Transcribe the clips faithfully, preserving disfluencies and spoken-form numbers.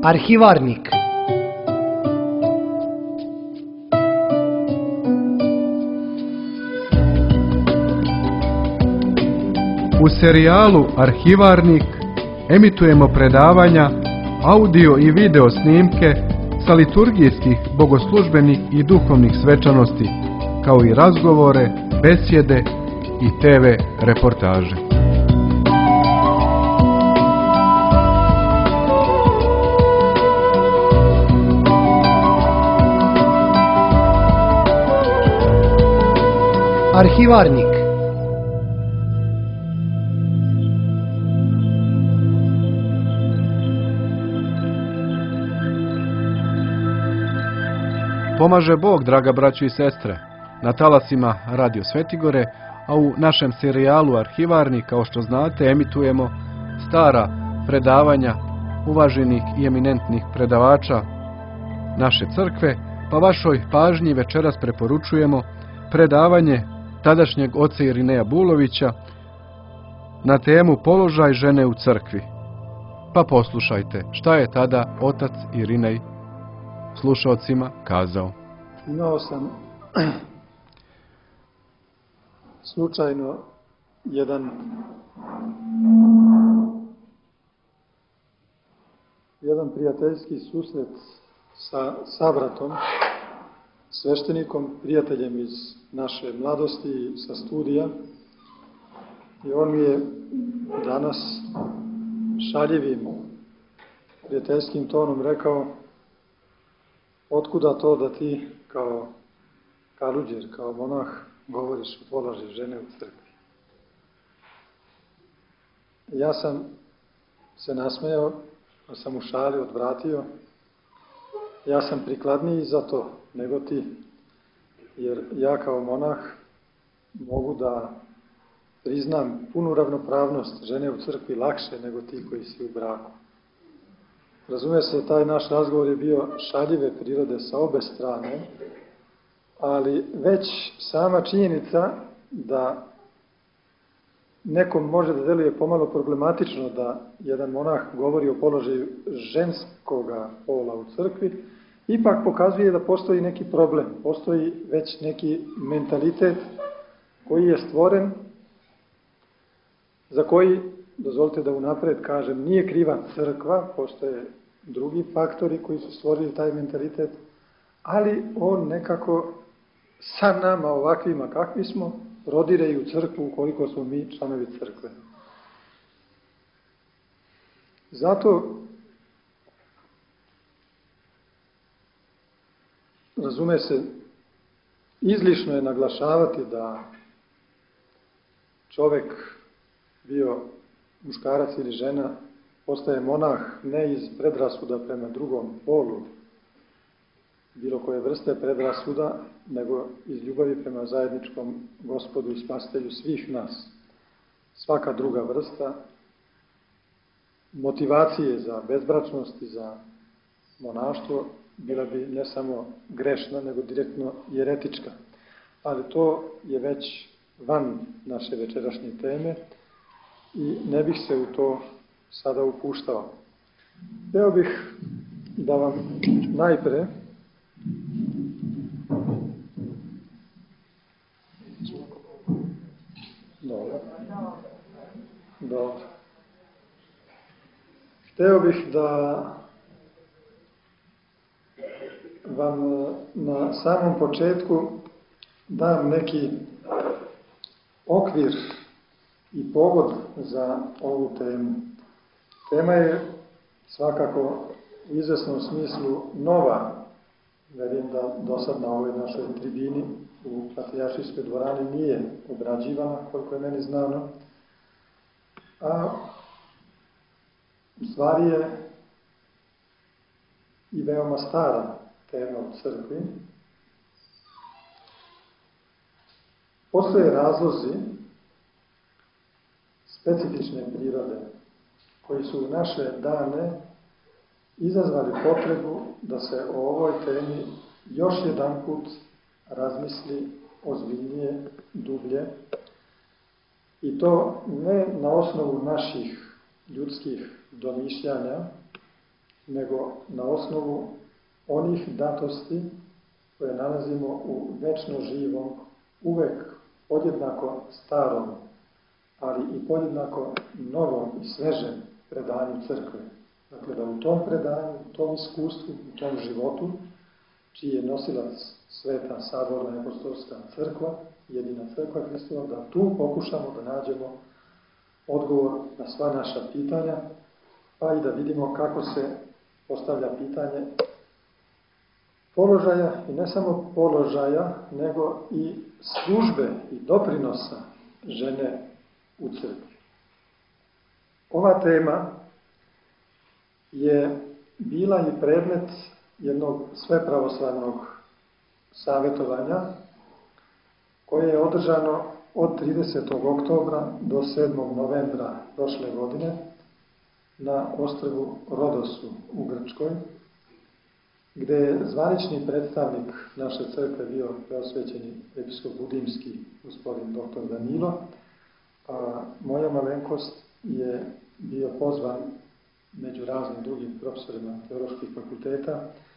Arhivarnik. U serijalu Arhivarnik emitujemo predavanja, audio i video snimke sa liturgijskih, bogoslužbenih i duhovnih svečanosti, kao i razgovore, besjede i te ve reportaže. Arhivarnik. Pomaže Bog, draga braćo i sestre, na talasima Radio Svetigore, a u našem serijalu Arhivarnik, kao što znate, emitujemo stara predavanja uvaženih i eminentnih predavača naše crkve, pa vašoj pažnji večeras preporučujemo predavanje tadašnjeg oca Irineja Bulovića na temu Položaj žene u crkvi. Pa poslušajte šta je tada otac Irinej slušaocima kazao. Imao sam slučajno jedan jedan prijateljski susret sa sabratom, sveštenikom, prijateljem iz naše mladosti, sa studija, i on mi je danas šaljivim prijateljskim tonom rekao: otkuda to da ti kao kaluđer, kao monah, govoriš o položaju žene u crkvi? Ja sam se nasmejao, pa sam u šali odvratio: ja sam prikladniji za to nego ti, jer ja kao monah mogu da priznam punu ravnopravnost žene u crkvi lakše nego ti koji si u braku. Razumije se, taj naš razgovor je bio šaljive prirode sa obe strane, ali već sama činjenica da nekom može da deluje pomalo problematično da jedan monah govori o položaju ženskoga pola u crkvi, ipak pokazuje da postoji neki problem, postoji već neki mentalitet koji je stvoren, za koji, dozvolite da unapred kažem, nije kriva crkva, postoje drugi faktori koji su stvorili taj mentalitet, ali on nekako sa nama ovakvima kakvi smo prodire i u crkvu ukoliko smo mi članovi crkve. Zato razume se, izlišno je naglašavati da čovek, bio muškarac ili žena, postaje monah ne iz predrasuda prema drugom polu, bilo koje vrste predrasuda, nego iz ljubavi prema zajedničkom Gospodu i Spasitelju svih nas. Svaka druga vrsta motivacije za bezbračnost i za monaštvo bila bi ne samo grešna, nego direktno jeretička. Ali to je već van naše večerašnje teme i ne bih se u to sada upuštao. Hteo bih da vam najpre Dobro. Dobro. Hteo bih da vam na samom početku dam neki okvir i povod za ovu temu. Tema je svakako u izvesnom smislu nova. Verujem da do sad na ovoj našoj tribini u Patrijaršijskoj dvorani nije obrađivana, koliko je meni znano. A u stvari je i veoma stara tema u crkvi. Postoje razlozi specifične prirode koji su u naše dane izazvali potrebu da se o ovoj temi još jedan put razmisli ozbiljnije, dublje, i to ne na osnovu naših ljudskih domišljanja, nego na osnovu onih datosti koje nalazimo u večno živom, uvek podjednako starom, ali i podjednako novom i svežem predanju crkve. Dakle, da u tom predanju, u tom iskustvu, u tom životu, čiji je nosilac Sveta Saborna apostolska crkva, jedina crkva Hristova, da tu pokušamo da nađemo odgovor na sva naša pitanja, pa i da vidimo kako se postavlja pitanje položaja, i ne samo položaja, nego i službe i doprinosa žene u crkvi. Ova tema je bila i predmet jednog svepravoslavnog savjetovanja koje je održano od tridesetog oktobra do sedmog novembra prošle godine na ostrvu Rodosu u Grčkoj, gde je zvanični predstavnik naše crkve bio preosvećeni episkop budimski gospodin doktor Danilo, a moja malenkost je bio pozvan među raznim drugim profesorima teoloških fakulteta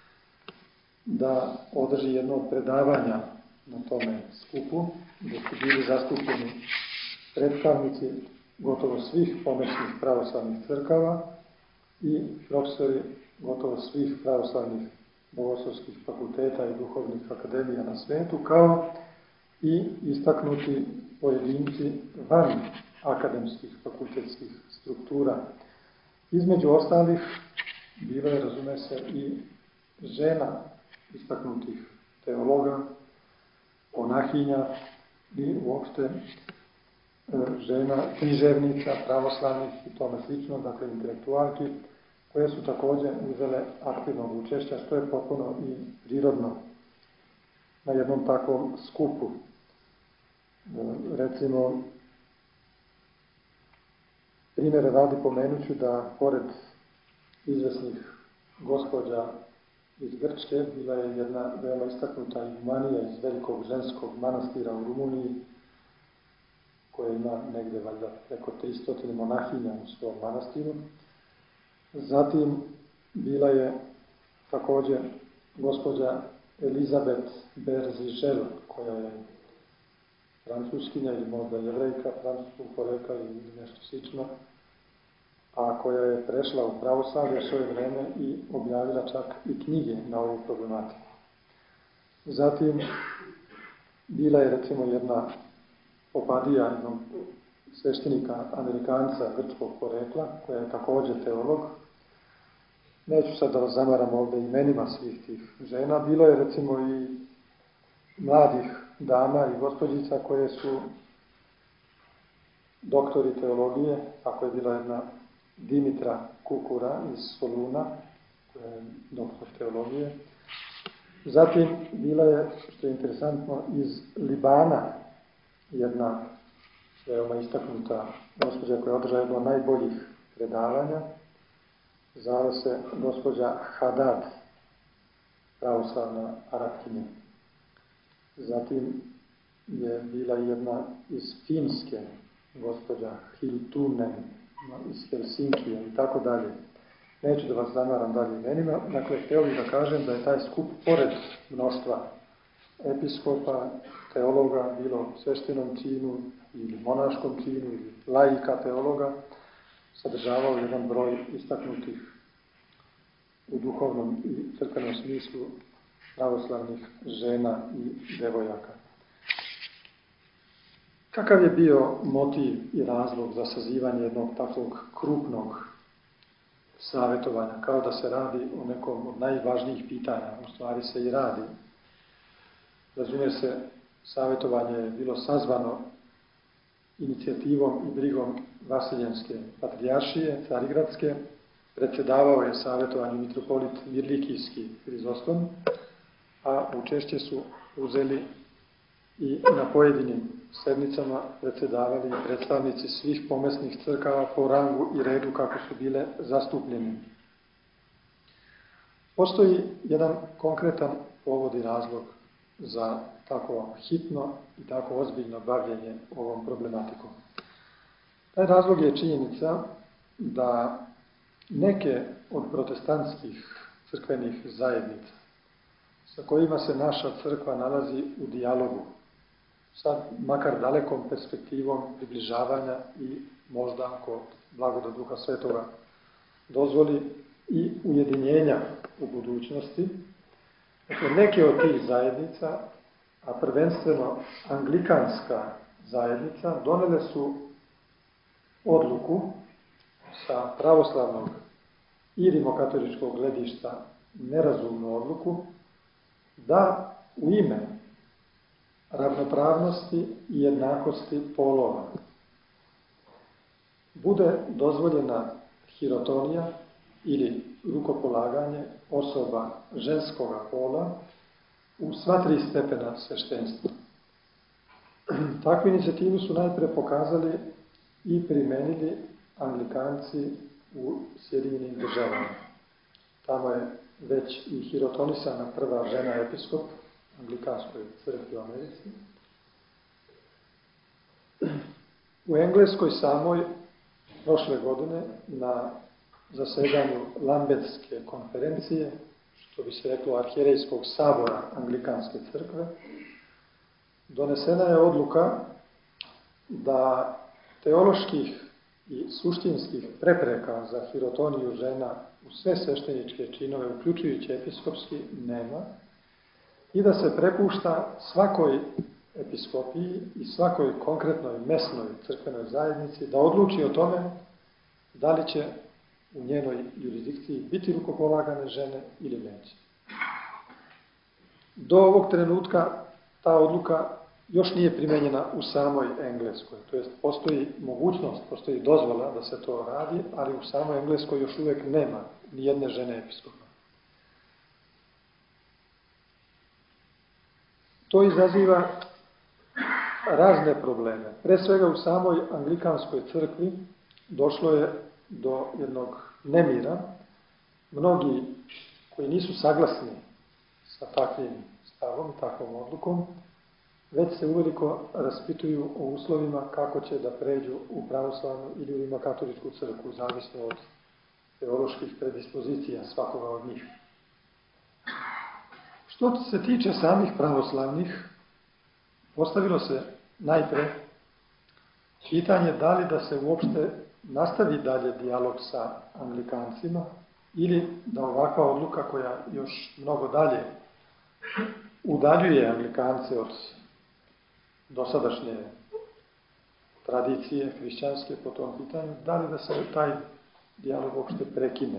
da održi jedno od predavanja na tome skupu, gde su bili zastupljeni predstavnici gotovo svih pomesnih pravoslavnih crkava i profesori gotovo svih pravoslavnih bogoslovskih fakulteta i duhovnih akademija na svetu, kao i istaknuti pojedinci van akademskih fakultetskih struktura. Između ostalih bilo je, razume se, i žena istaknutih teologa, monahinja i uopšte žena književnica, pravoslavnih i tome slično, dakle intelektualki, koje su također uzele aktivnog učešća, što je potpuno i prirodno na jednom takvom skupu. Recimo, primjere radi pomenuću da pored izvesnih gospođa iz Grčke bila je jedna veoma istaknuta igumanija iz velikog ženskog manastira u Rumuniji, koja ima negde valjda preko tristo monahinja u svom manastiru. Zatim bila je također gospođa Elizabeth Berzižel, koja je francuskinja ili možda jevrejka, francuskog porekla ili nešto slično, a koja je prešla u pravoslavlje u svoje vreme i objavila čak i knjige na ovu problematiku. Zatim bila je recimo jedna popadija jednog sveštenika Amerikanca grčkog porekla, koja je također teolog. Neću sad da vas zamaram ovdje imenima svih tih žena. Bilo je recimo i mladih dama i gospođica koje su doktori teologije, tako je bila jedna Dimitra Kukura iz Soluna, koja je doktor teologije. Zatim bila je, što je interesantno, iz Libana jedna veoma istaknuta gospođa koja održava jedno od najboljih predavanja. Zvala se gospođa Hadad, pravoslavna Arapkinja. Zatim je bila jedna iz Finske, gospođa Hiltunen iz Helsinkija i tako dalje. Neću da vas zamaram dalje imenima. Dakle, htio bih da kažem da je taj skup, pored mnoštva episkopa, teologa, bilo u sveštenom činu ili monaškom činu ili laika teologa, sadržavao jedan broj istaknutih u duhovnom i crkvenom smislu pravoslavnih žena i devojaka. Kakav je bio motiv i razlog za sazivanje jednog takvog krupnog savjetovanja, kao da se radi o nekom od najvažnijih pitanja, u stvari se i radi. Razumije se, savjetovanje je bilo sazvano inicijativom i brigom Vasiljenske patrijaršije, Carigradske, predsjedavao je savjetovanju mitropolit Mirlikijski Hrizostom, a učešće su uzeli i na pojedinim sednicama predsjedavali predstavnici svih pomesnih crkava po rangu i redu kako su bile zastupljeni. Postoji jedan konkretan povod i razlog za tako hitno i tako ozbiljno bavljenje ovom problematikom. Taj razlog je činjenica da neke od protestantskih crkvenih zajednica sa kojima se naša crkva nalazi u dijalogu, sa makar dalekom perspektivom približavanja i možda, ako blagodat Duha Svetoga dozvoli, i ujedinjenja u budućnosti. Dakle, neke od tih zajednica, a prvenstveno anglikanska zajednica, donele su odluku sa pravoslavnog i rimokatoličkog gledišta, nerazumnu odluku, da u ime ravnopravnosti i jednakosti polova bude dozvoljena hirotonija ili rukopolaganje osoba ženskoga pola u sva tri stepena sveštenstva. Takvu inicijativu su najpre pokazali i primenili Anglikanci u Sjedinjenim Državama. Tamo je već i hirotonisana prva žena episkop Anglikanskoj crkvi u Americi. U Engleskoj samoj prošle godine na zasedanju Lambertske konferencije, što bi se reklo arhijerejskog sabora Anglikanske crkve, donesena je odluka da teoloških i suštinskih prepreka za hirotoniju žena u sve svešteničke činove, uključujući episkopski, nema i da se prepušta svakoj episkopiji i svakoj konkretnoj mesnoj crkvenoj zajednici da odluči o tome da li će u njenoj jurisdikciji biti rukopolagane žene ili neće. Do ovog trenutka ta odluka još nije primenjena u samoj Engleskoj, to jest postoji mogućnost, postoji dozvola da se to radi, ali u samoj Engleskoj još uvek nema ni jedne žene episkopa. To izaziva razne probleme. Pre svega u samoj Anglikanskoj crkvi došlo je do jednog nemira. Mnogi koji nisu saglasni sa takvim stavom, takvom odlukom, već se uveliko raspituju o uslovima kako će da pređu u pravoslavnu ili u rimokatoličku crkvu, zavisno od teoloških predispozicija svakoga od njih. Što se tiče samih pravoslavnih, postavilo se najpre pitanje da li da se uopšte nastavi dalje dijalog sa Anglikancima ili da ovakva odluka koja još mnogo dalje udaljuje Anglikance od dosadašnje tradicije hrišćanske po tom pitanju, da li da se taj dijalog uopšte prekine.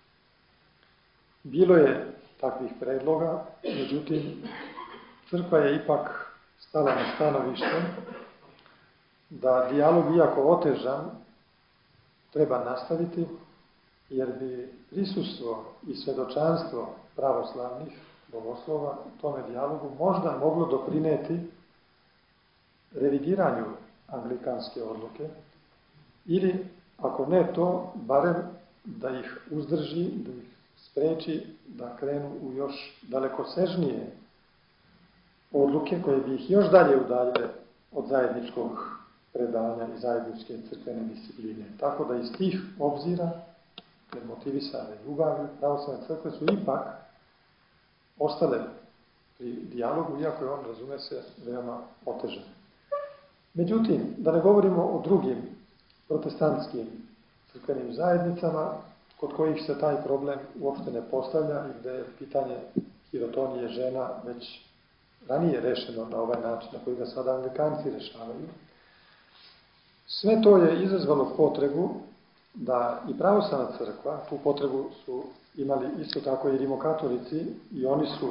Bilo je takvih predloga, međutim, crkva je ipak stala na stanovište da dijalog, iako otežan, treba nastaviti, jer bi prisustvo i svedočanstvo pravoslavnih bogoslova u tome dijalogu možda moglo doprineti revidiranju anglikanske odluke ili, ako ne to, barem da ih uzdrži, da ih spreči da krenu u još dalekosežnije odluke koje bi ih još dalje udaljile od zajedničkog predanja i zajedničke crkvene discipline. Tako da iz tih obzira, motivisane ljubavi, pravoslavne crkve su ipak ostale pri dijalogu, iako je on, razume se, veoma otežan. Međutim, da ne govorimo o drugim protestantskim crkvenim zajednicama, kod kojih se taj problem uopšte ne postavlja i gde je pitanje hirotonije žena već ranije rešeno na ovaj način na koji ga sada Anglikanci rešavaju. Sve to je izazvalo potrebu da i pravoslavna crkva, tu potrebu su imali isto tako i rimokatolici, i oni su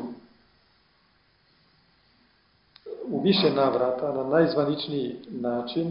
u više navrata na najzvaničniji način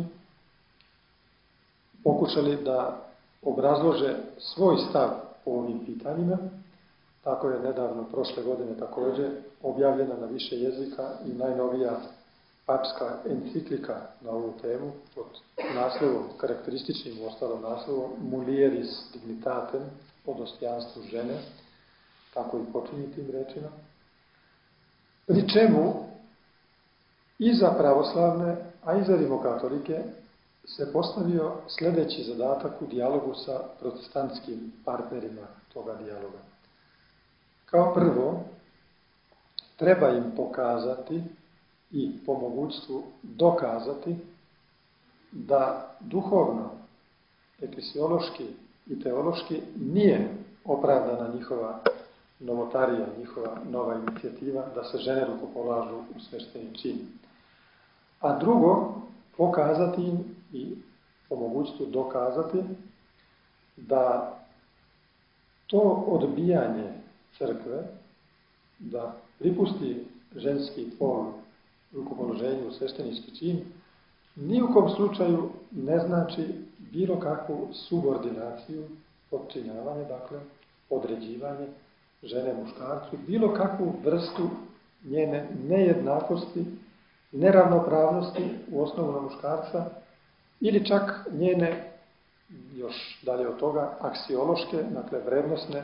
pokušali da obrazlože svoj stav po ovim pitanjima. Tako je nedavno, prošle godine takođe, objavljena na više jezika i najnovija papska enciklika na ovu temu pod naslovom, karakterističnim ostalom naslovom, Mulieris dignitatem, o dostojanstvu žene, tako i počinje tim rečima, pri čemu i za pravoslavne, a i za rimokatolike se postavio sljedeći zadatak u dijalogu sa protestantskim partnerima toga dijaloga. Kao prvo, treba im pokazati i po mogućstvu dokazati da duhovno, eklesiološki i teološki nije opravdana njihova novotarija, njihova nova inicijativa da se žene rukopolažu u svešteni čin. A drugo, pokazati im i po mogućstvu dokazati da to odbijanje crkve, da pripusti ženski pol rukopoloženju u sveštenički čin, ni u kom slučaju ne znači bilo kakvu subordinaciju, podčinjavanje, dakle, određivanje žene muškarcu, bilo kakvu vrstu njene nejednakosti, neravnopravnosti u osnovu na muškarca, ili čak njene, još dalje od toga, aksiološke, dakle, vrednosne,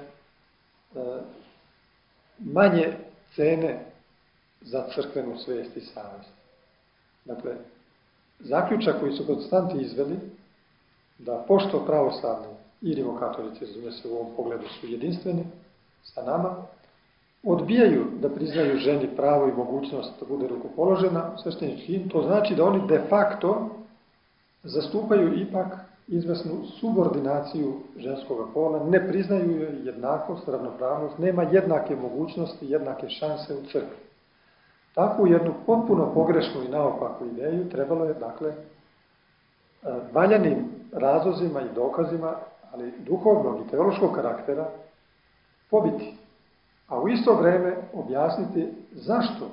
manje cene za crkvenu svijest i savjest. Dakle, zaključak koji su protestanti izveli, da pošto pravoslavni i rimokatolici, razumije se, u ovom pogledu su jedinstveni sa nama, odbijaju da priznaju ženi pravo i mogućnost da bude rukopoložena u svešteni čin, to znači da oni de facto zastupaju ipak izvesnu subordinaciju ženskog pola, ne priznaju joj jednakost, ravnopravnost, nema jednake mogućnosti, jednake šanse u crkvi. Takvu jednu potpuno pogrešnu i naopaku ideju trebalo je, dakle, valjanim razlozima i dokazima, ali duhovnog i teološkog karaktera, pobiti. A u isto vrijeme objasniti zašto,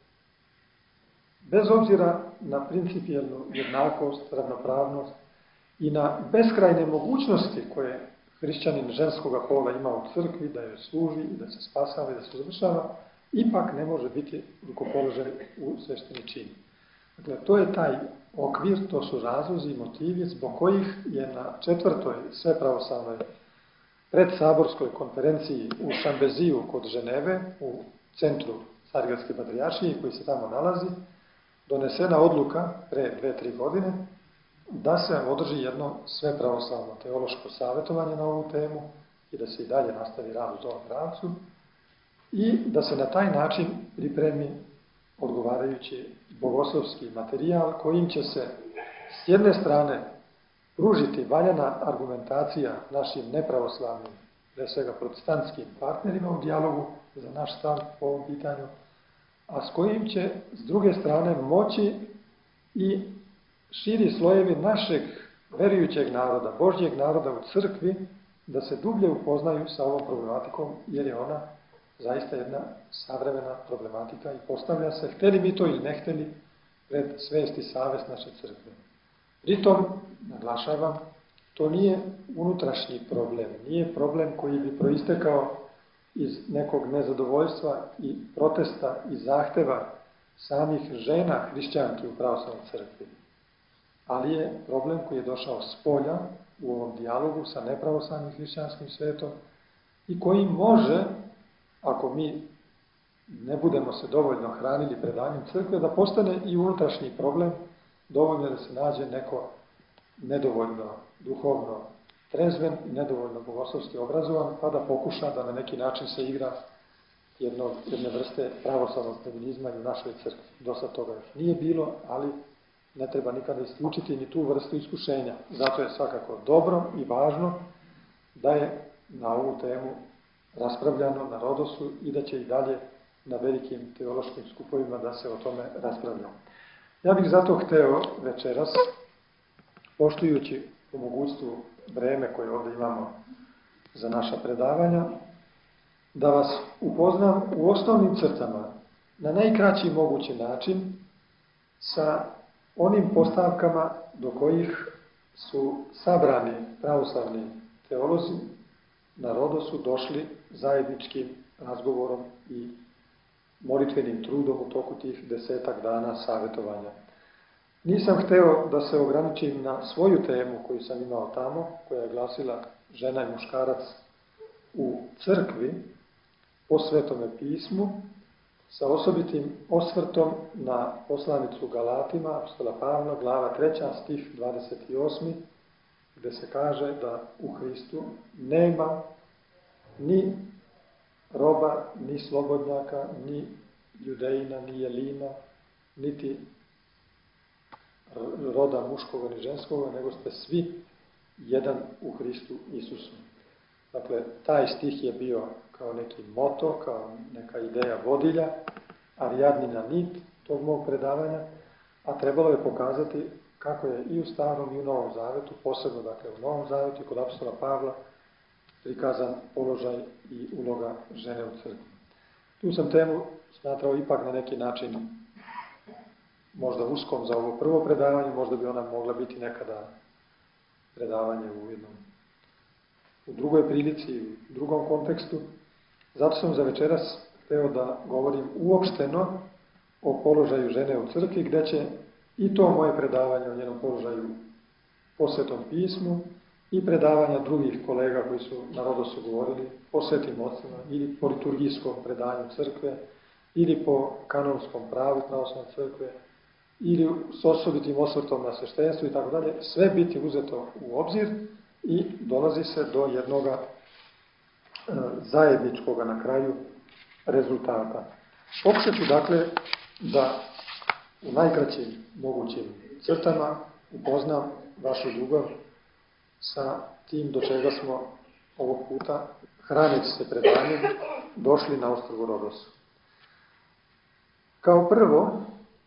bez obzira na principijelnu jednakost, ravnopravnost i na beskrajne mogućnosti koje hrišćanin ženskog pola ima u crkvi, da joj služi i da se spasava i da se završava, ipak ne može biti rukopoložen u svešteni čin. Dakle, to je taj okvir, to su razlozi i motivi zbog kojih je na četvrtoj svepravoslavnoj predsaborskoj konferenciji u Šambeziju kod Ženeve, u centru Carigradske patrijaršije koji se tamo nalazi, donesena odluka pre dve, tri godine da se održi jedno svepravoslavno teološko savjetovanje na ovu temu i da se i dalje nastavi rad u tom pravcu i da se na taj način pripremi odgovarajući bogoslovski materijal kojim će se s jedne strane pružiti valjana argumentacija našim nepravoslavnim, pre svega protestantskim partnerima u dijalogu za naš stav po ovom pitanju, a s kojim će s druge strane moći i širi slojevi našeg verujućeg naroda, Božjeg naroda u crkvi, da se dublje upoznaju sa ovom problematikom, jer je ona zaista jedna savremena problematika i postavlja se, hteli mi to ili ne hteli, pred svijest i savjest naše crkve. Pritom, naglašavam, to nije unutrašnji problem, nije problem koji bi proistekao iz nekog nezadovoljstva i protesta i zahteva samih žena hrišćanki u pravoslavnoj crkvi. Ali je problem koji je došao s polja u ovom dijalogu sa nepravoslavnim hrišćanskim svetom i koji može, ako mi ne budemo se dovoljno hranili predanjem crkve, da postane i unutrašnji problem, dovoljno da se nađe neko nedovoljno duhovno trezven i nedovoljno bogoslovski obrazovan, pa da pokuša da na neki način se igra jedno, jedne vrste pravoslavnog feminizma i u našoj crkvi. Dosta toga još nije bilo, ali ne treba nikada isključiti ni tu vrstu iskušenja. Zato je svakako dobro i važno da je na ovu temu raspravljano na Rodosu i da će i dalje na velikim teološkim skupovima da se o tome raspravlja. Ja bih zato hteo večeras, poštujući po mogućstvu vreme koje ovdje imamo za naša predavanja, da vas upoznam u osnovnim crtama, na najkraći mogući način, sa onim postavkama do kojih su sabrani pravoslavni teolozi na Rodosu došli zajedničkim razgovorom i molitvenim trudom u toku tih desetak dana savjetovanja. Nisam hteo da se ograničim na svoju temu koju sam imao tamo, koja je glasila žena i muškarac u crkvi po Svetome pismu, sa osobitim osvrtom na poslanicu Galatima, apostola Pavla, glava treća, stih dvadeset osmi, gde se kaže da u Hristu nema ni roba, ni slobodnjaka, ni judejina, ni jelina, niti roda muškoga ni ženskoga, nego ste svi jedan u Hristu Isusu. Dakle, taj stih je bio kao neki moto, kao neka ideja vodilja, Ariadnina nit tog mog predavanja, a trebalo je pokazati kako je i u Starom i u Novom Zavetu, posebno dakle u Novom Zavetu kod apostola Pavla, prikazan položaj i uloga žene u crkvi. Tu sam temu smatrao ipak na neki način možda uskom za ovo prvo predavanje, možda bi ona mogla biti nekada predavanje u jednom, u drugoj prilici, u drugom kontekstu. Zato sam za večeras hteo da govorim uopšteno o položaju žene u crkvi, gde će i to moje predavanje o njenom položaju po Svetom pismu i predavanja drugih kolega koji su na Rodosu govorili po Svetim ocima ili po liturgijskom predanju crkve ili po kanonskom pravu pravoslavne crkve ili s osobitim osvrtom na sveštenstvo i tako dalje, sve biti uzeto u obzir i dolazi se do jednoga e, zajedničkoga na kraju rezultata. Pokušat ću dakle da u najkraćim mogućim crtama upoznam vašu ljubav sa tim do čega smo ovog puta, hraneći se predanjem, došli na ostrvu Rodosu. Kao prvo,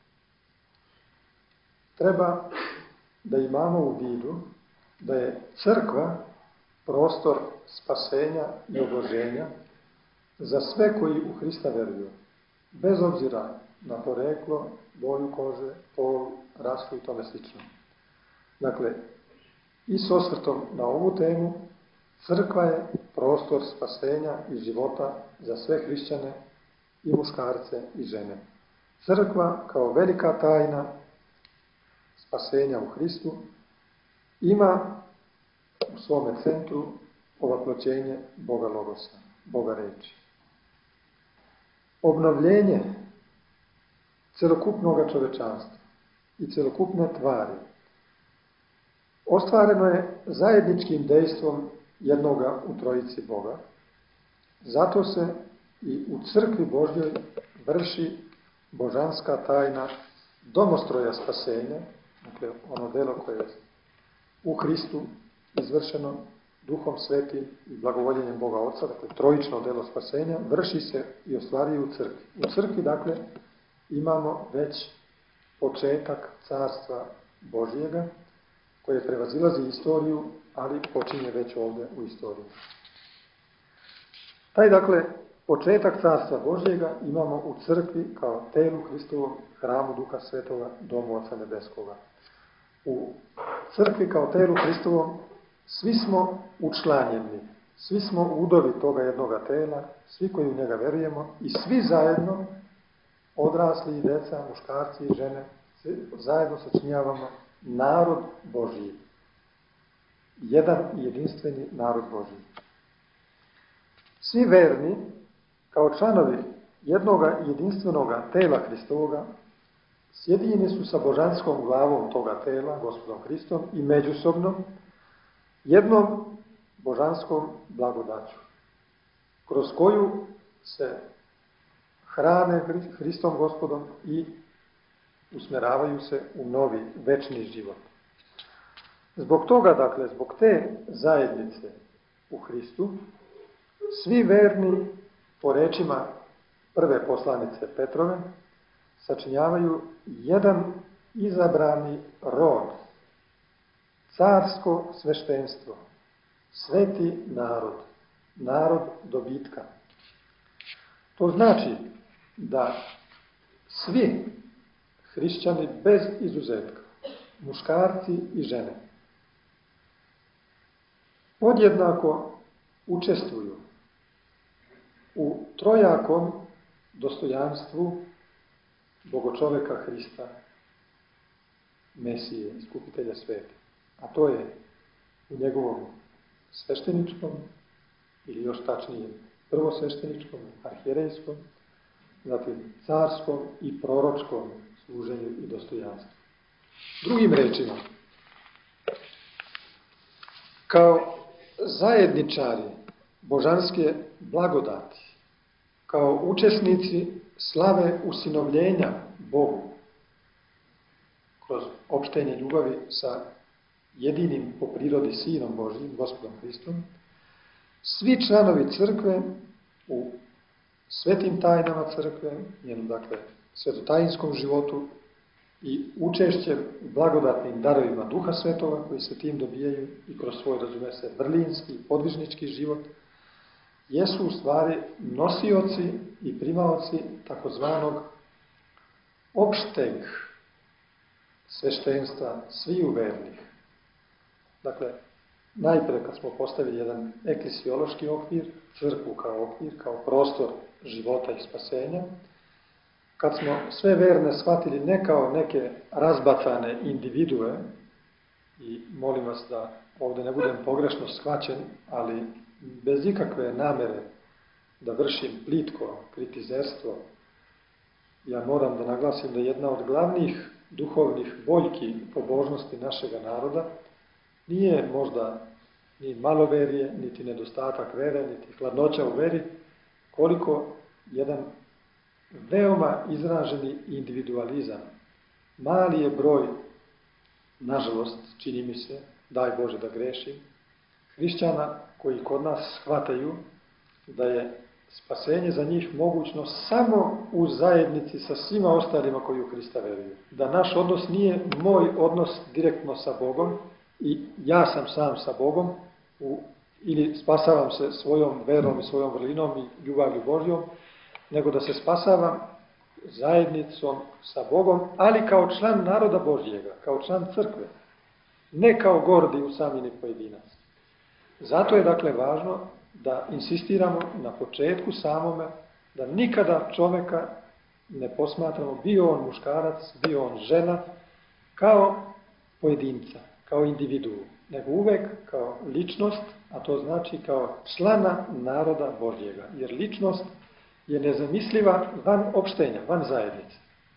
treba da imamo u vidu da je crkva prostor spasenja i obloženja za sve koji u Hrista veruju, bez obzira na poreklo, boju kože, pol, rasu i tome slično. Dakle, i s osvrtom na ovu temu, crkva je prostor spasenja i života za sve hrišćane, i muškarce i žene. Crkva, kao velika tajna spasenja u Hristu, ima u svome centru ovaploćenje Boga Logosa, Boga reči. Obnovljenje celokupnog čovečanstva i celokupne tvari ostvareno je zajedničkim dejstvom jednoga u trojici Boga. Zato se i u crkvi Božjoj vrši božanska tajna domostroja spasenja, dakle ono delo koje je u Hristu izvršeno Duhom Svetim i blagovoljenjem Boga Oca, dakle trojično delo spasenja, vrši se i ostvaruje u crkvi. U crkvi, dakle, imamo već početak carstva Božjega, koje prevazilazi istoriju, ali počinje već ovde u istoriji. Taj, dakle, početak carstva Božjega imamo u crkvi kao telu Hristovom, hramu Duha Svetoga, domu Oca Nebeskoga. U crkvi kao telu Hristovom svi smo učlanjeni, svi smo udovi toga jednoga tela, svi koji u njega verujemo i svi zajedno, odrasli i deca, muškarci i žene, zajedno sačinjavamo narod Božji. Jedan jedinstveni narod Božji. Svi verni, kao članovi jednoga jedinstvenoga tela Hristovoga, sjedinjeni su sa božanskom glavom toga tela, Gospodom Hristom, i međusobno jednom božanskom blagodaću, kroz koju se hrane Hristom Gospodom i usmeravaju se u novi, večni život. Zbog toga, dakle, zbog te zajednice u Hristu, svi verni, po rečima prve poslanice Petrove, sačinjavaju jedan izabrani rod, carsko sveštenstvo, sveti narod, narod dobitka. To znači da svi hrišćani bez izuzetka, muškarci i žene, podjednako učestvuju u trojakom dostojanstvu Bogočoveka Hrista, Mesije, iskupitelja sveta. A to je u njegovom svešteničkom, ili još tačnije prvosvešteničkom, arhijerejskom, zatim carskom i proročkom služenju i dostojanstvu. Drugim rečima, kao zajedničari božanske blagodati, kao učesnici slave usinovljenja Bogu, kroz opštenje ljubavi sa jedinim po prirodi Sinom Božjim, Gospodom Hristom, svi članovi crkve u svetim tajnama crkve, njenom, dakle, svetotajinskom životu i učešćem u blagodatnim darovima Duha Svetoga, koji se tim dobijaju i kroz svoj, razume se, vrlinski, podvižnički život, jesu u stvari nosioci i primaoci takozvanog opšteg sveštenstva sviju vernih. Dakle, najpre kad smo postavili jedan eklesiološki okvir, crkvu kao okvir, kao prostor života i spasenja, kad smo sve verne shvatili ne kao neke razbacane individue, i molim vas da ovdje ne budem pogrešno shvaćen, ali bez ikakve namere da vršim plitko kritizerstvo, ja moram da naglasim da jedna od glavnih duhovnih boljki pobožnosti našega naroda nije možda ni maloverije, niti nedostatak vere, niti hladnoća u veri, koliko jedan veoma izraženi individualizam. Mali je broj, nažalost, čini mi se, daj Bože da grešim, hrišćana koji kod nas shvataju da je spasenje za njih mogućno samo u zajednici sa svima ostalima koji u Hrista veruju. Da naš odnos nije moj odnos direktno sa Bogom i ja sam sam sa Bogom u, ili spasavam se svojom verom i svojom vrlinom i ljubavlju Božjom, nego da se spasavam zajednicom sa Bogom, ali kao član naroda Božjega, kao član crkve, ne kao gordi usamljeni pojedinac. Zato je dakle važno da insistiramo na početku samome, da nikada čoveka ne posmatramo, bio on muškarac, bio on žena, kao pojedinca, kao individu, nego uvek kao ličnost, a to znači kao člana naroda Božjega, jer ličnost je nezamisliva van opštenja, van zajednice.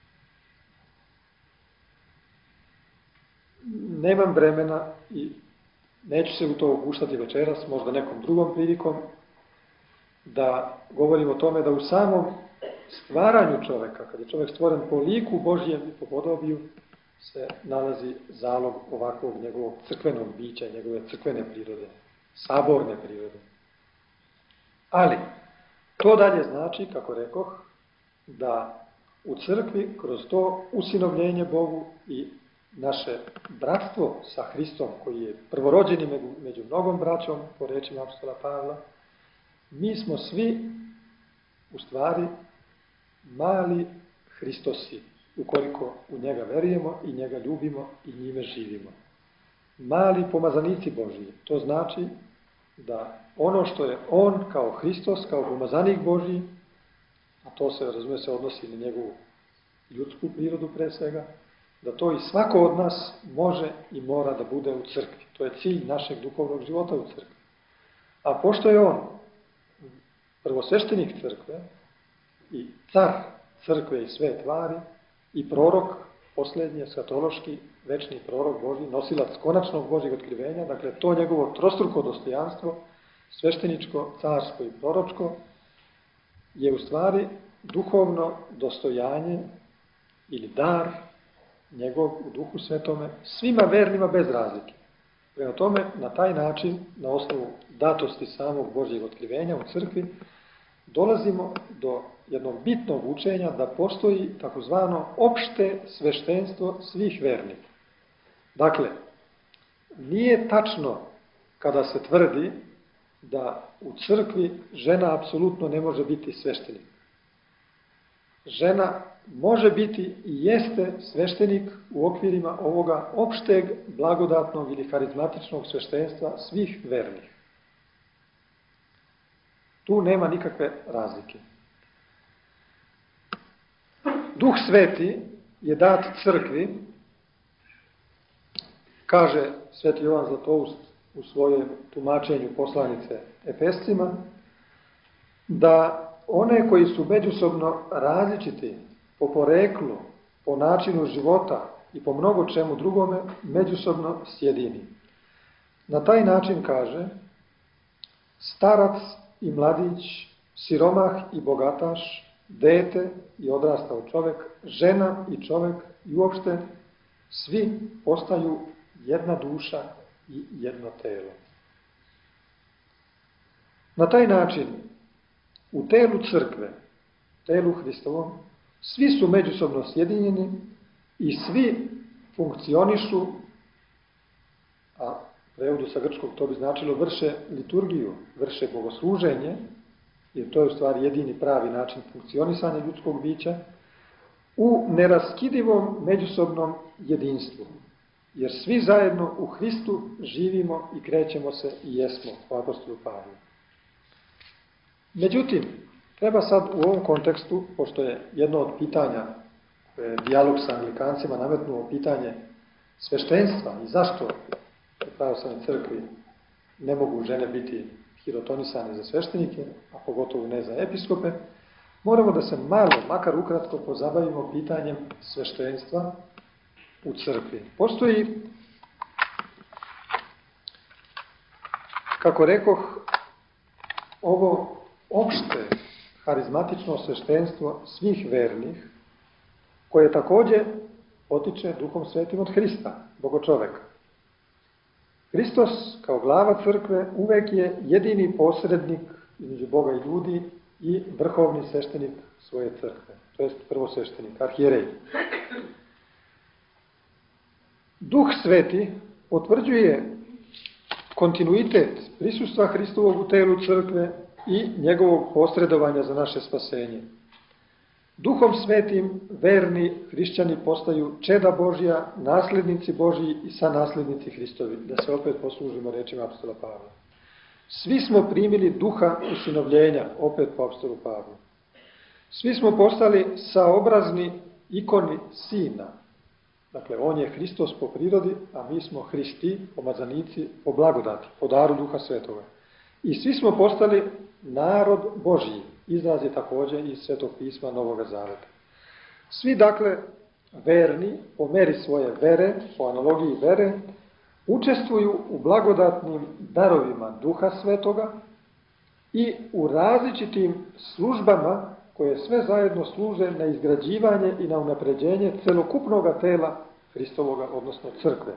Nemam vremena i neću se u to upuštati večeras, možda nekom drugom prilikom, da govorim o tome da u samom stvaranju čoveka, kad je čovek stvoren po liku Božjem i po podobiju, se nalazi zalog ovakvog njegovog crkvenog bića, njegove crkvene prirode, saborne prirode. Ali, to dalje znači, kako rekoh, da u crkvi kroz to usinovljenje Bogu i naše bratstvo sa Hristom, koji je prvorođeni među mnogom braćom, po rečima apostola Pavla, mi smo svi u stvari mali Hristosi, ukoliko u njega verujemo i njega ljubimo i njime živimo. Mali pomazanici Božji, to znači da ono što je on kao Hristos, kao pomazanik Božji, a to se, razumije se, odnosi na njegovu ljudsku prirodu pre svega, da to i svako od nas može i mora da bude u crkvi. To je cilj našeg duhovnog života u crkvi. A pošto je on prvosveštenik crkve i car crkve i sve tvari i prorok, posljednji eskatološki, večni prorok Božji, nosilac konačnog Božjeg otkrivenja, dakle to njegovo trostruko dostojanstvo, svešteničko, carsko i proročko, je u stvari duhovno dostojanje ili dar njegov u Duhu Svetome svima vernima bez razlike. Prema tome, na taj način, na osnovu datosti samog Božjeg otkrivenja u crkvi, dolazimo do jednog bitnog učenja da postoji takozvano opšte sveštenstvo svih vernih. Dakle, nije tačno kada se tvrdi da u crkvi žena apsolutno ne može biti sveštenik. Žena može biti i jeste sveštenik u okvirima ovoga opšteg, blagodatnog ili harizmatičnog sveštenstva svih vernih. Tu nema nikakve razlike. Duh Sveti je dat crkvi, kaže sveti Jovan Zlatoust u svojem tumačenju poslanice Efescima, da one koji su međusobno različiti po poreklu, po načinu života i po mnogo čemu drugome, međusobno sjedini. Na taj način kaže, starac i mladić, siromah i bogataš, dete i odrastao čovjek, žena i čovjek i uopšte svi postaju jedna duša i jedno telo. Na taj način, u telu crkve, telu Hristovom, svi su međusobno sjedinjeni i svi funkcionišu, a u prevodu sa grčkog to bi značilo vrše liturgiju, vrše bogosluženje, jer to je u stvari jedini pravi način funkcionisanja ljudskog bića, u neraskidivom međusobnom jedinstvu. Jer svi zajedno u Hristu živimo i krećemo se i jesmo, po apostolu Pavlu. Međutim, treba sad u ovom kontekstu, pošto je jedno od pitanja koje je dijalog sa Anglikancima nametnuo pitanje sveštenstva i zašto u pravoslavnoj crkvi ne mogu žene biti hirotonisane za sveštenike, a pogotovo ne za episkope, moramo da se malo, makar ukratko, pozabavimo pitanjem sveštenstva u crkvi. Postoji, kako rekoh, ovo opšte harizmatično sveštenstvo svih vernih, koje također potiče Duhom Svetim od Hrista, Bogočoveka. Hristos, kao glava crkve, uvek je jedini posrednik između Boga i ljudi i vrhovni sveštenik svoje crkve, to jest prvosveštenik, arhijerej. Duh Sveti potvrđuje kontinuitet prisustva Hristovog u telu crkve i njegovog posredovanja za naše spasenje. Duhom Svetim verni hrišćani postaju čeda Božja, naslednici Božji i sanaslednici Hristovi, da se opet poslužimo rečima apostola Pavla. Svi smo primili duha usinovljenja, opet po apostolu Pavlu. Svi smo postali saobrazni ikoni Sina. Dakle, on je Hristos po prirodi, a mi smo Hristi, pomazanici, po blagodati, po daru Duha Svetoga. I svi smo postali narod Božji, izraz je također iz Svetog pisma Novoga Zaveta. Svi, dakle, verni, po meri svoje vere, po analogiji vere, učestvuju u blagodatnim darovima Duha Svetoga i u različitim službama koje sve zajedno služe na izgrađivanje i na unapređenje celokupnog tela Hristovoga, odnosno crkve.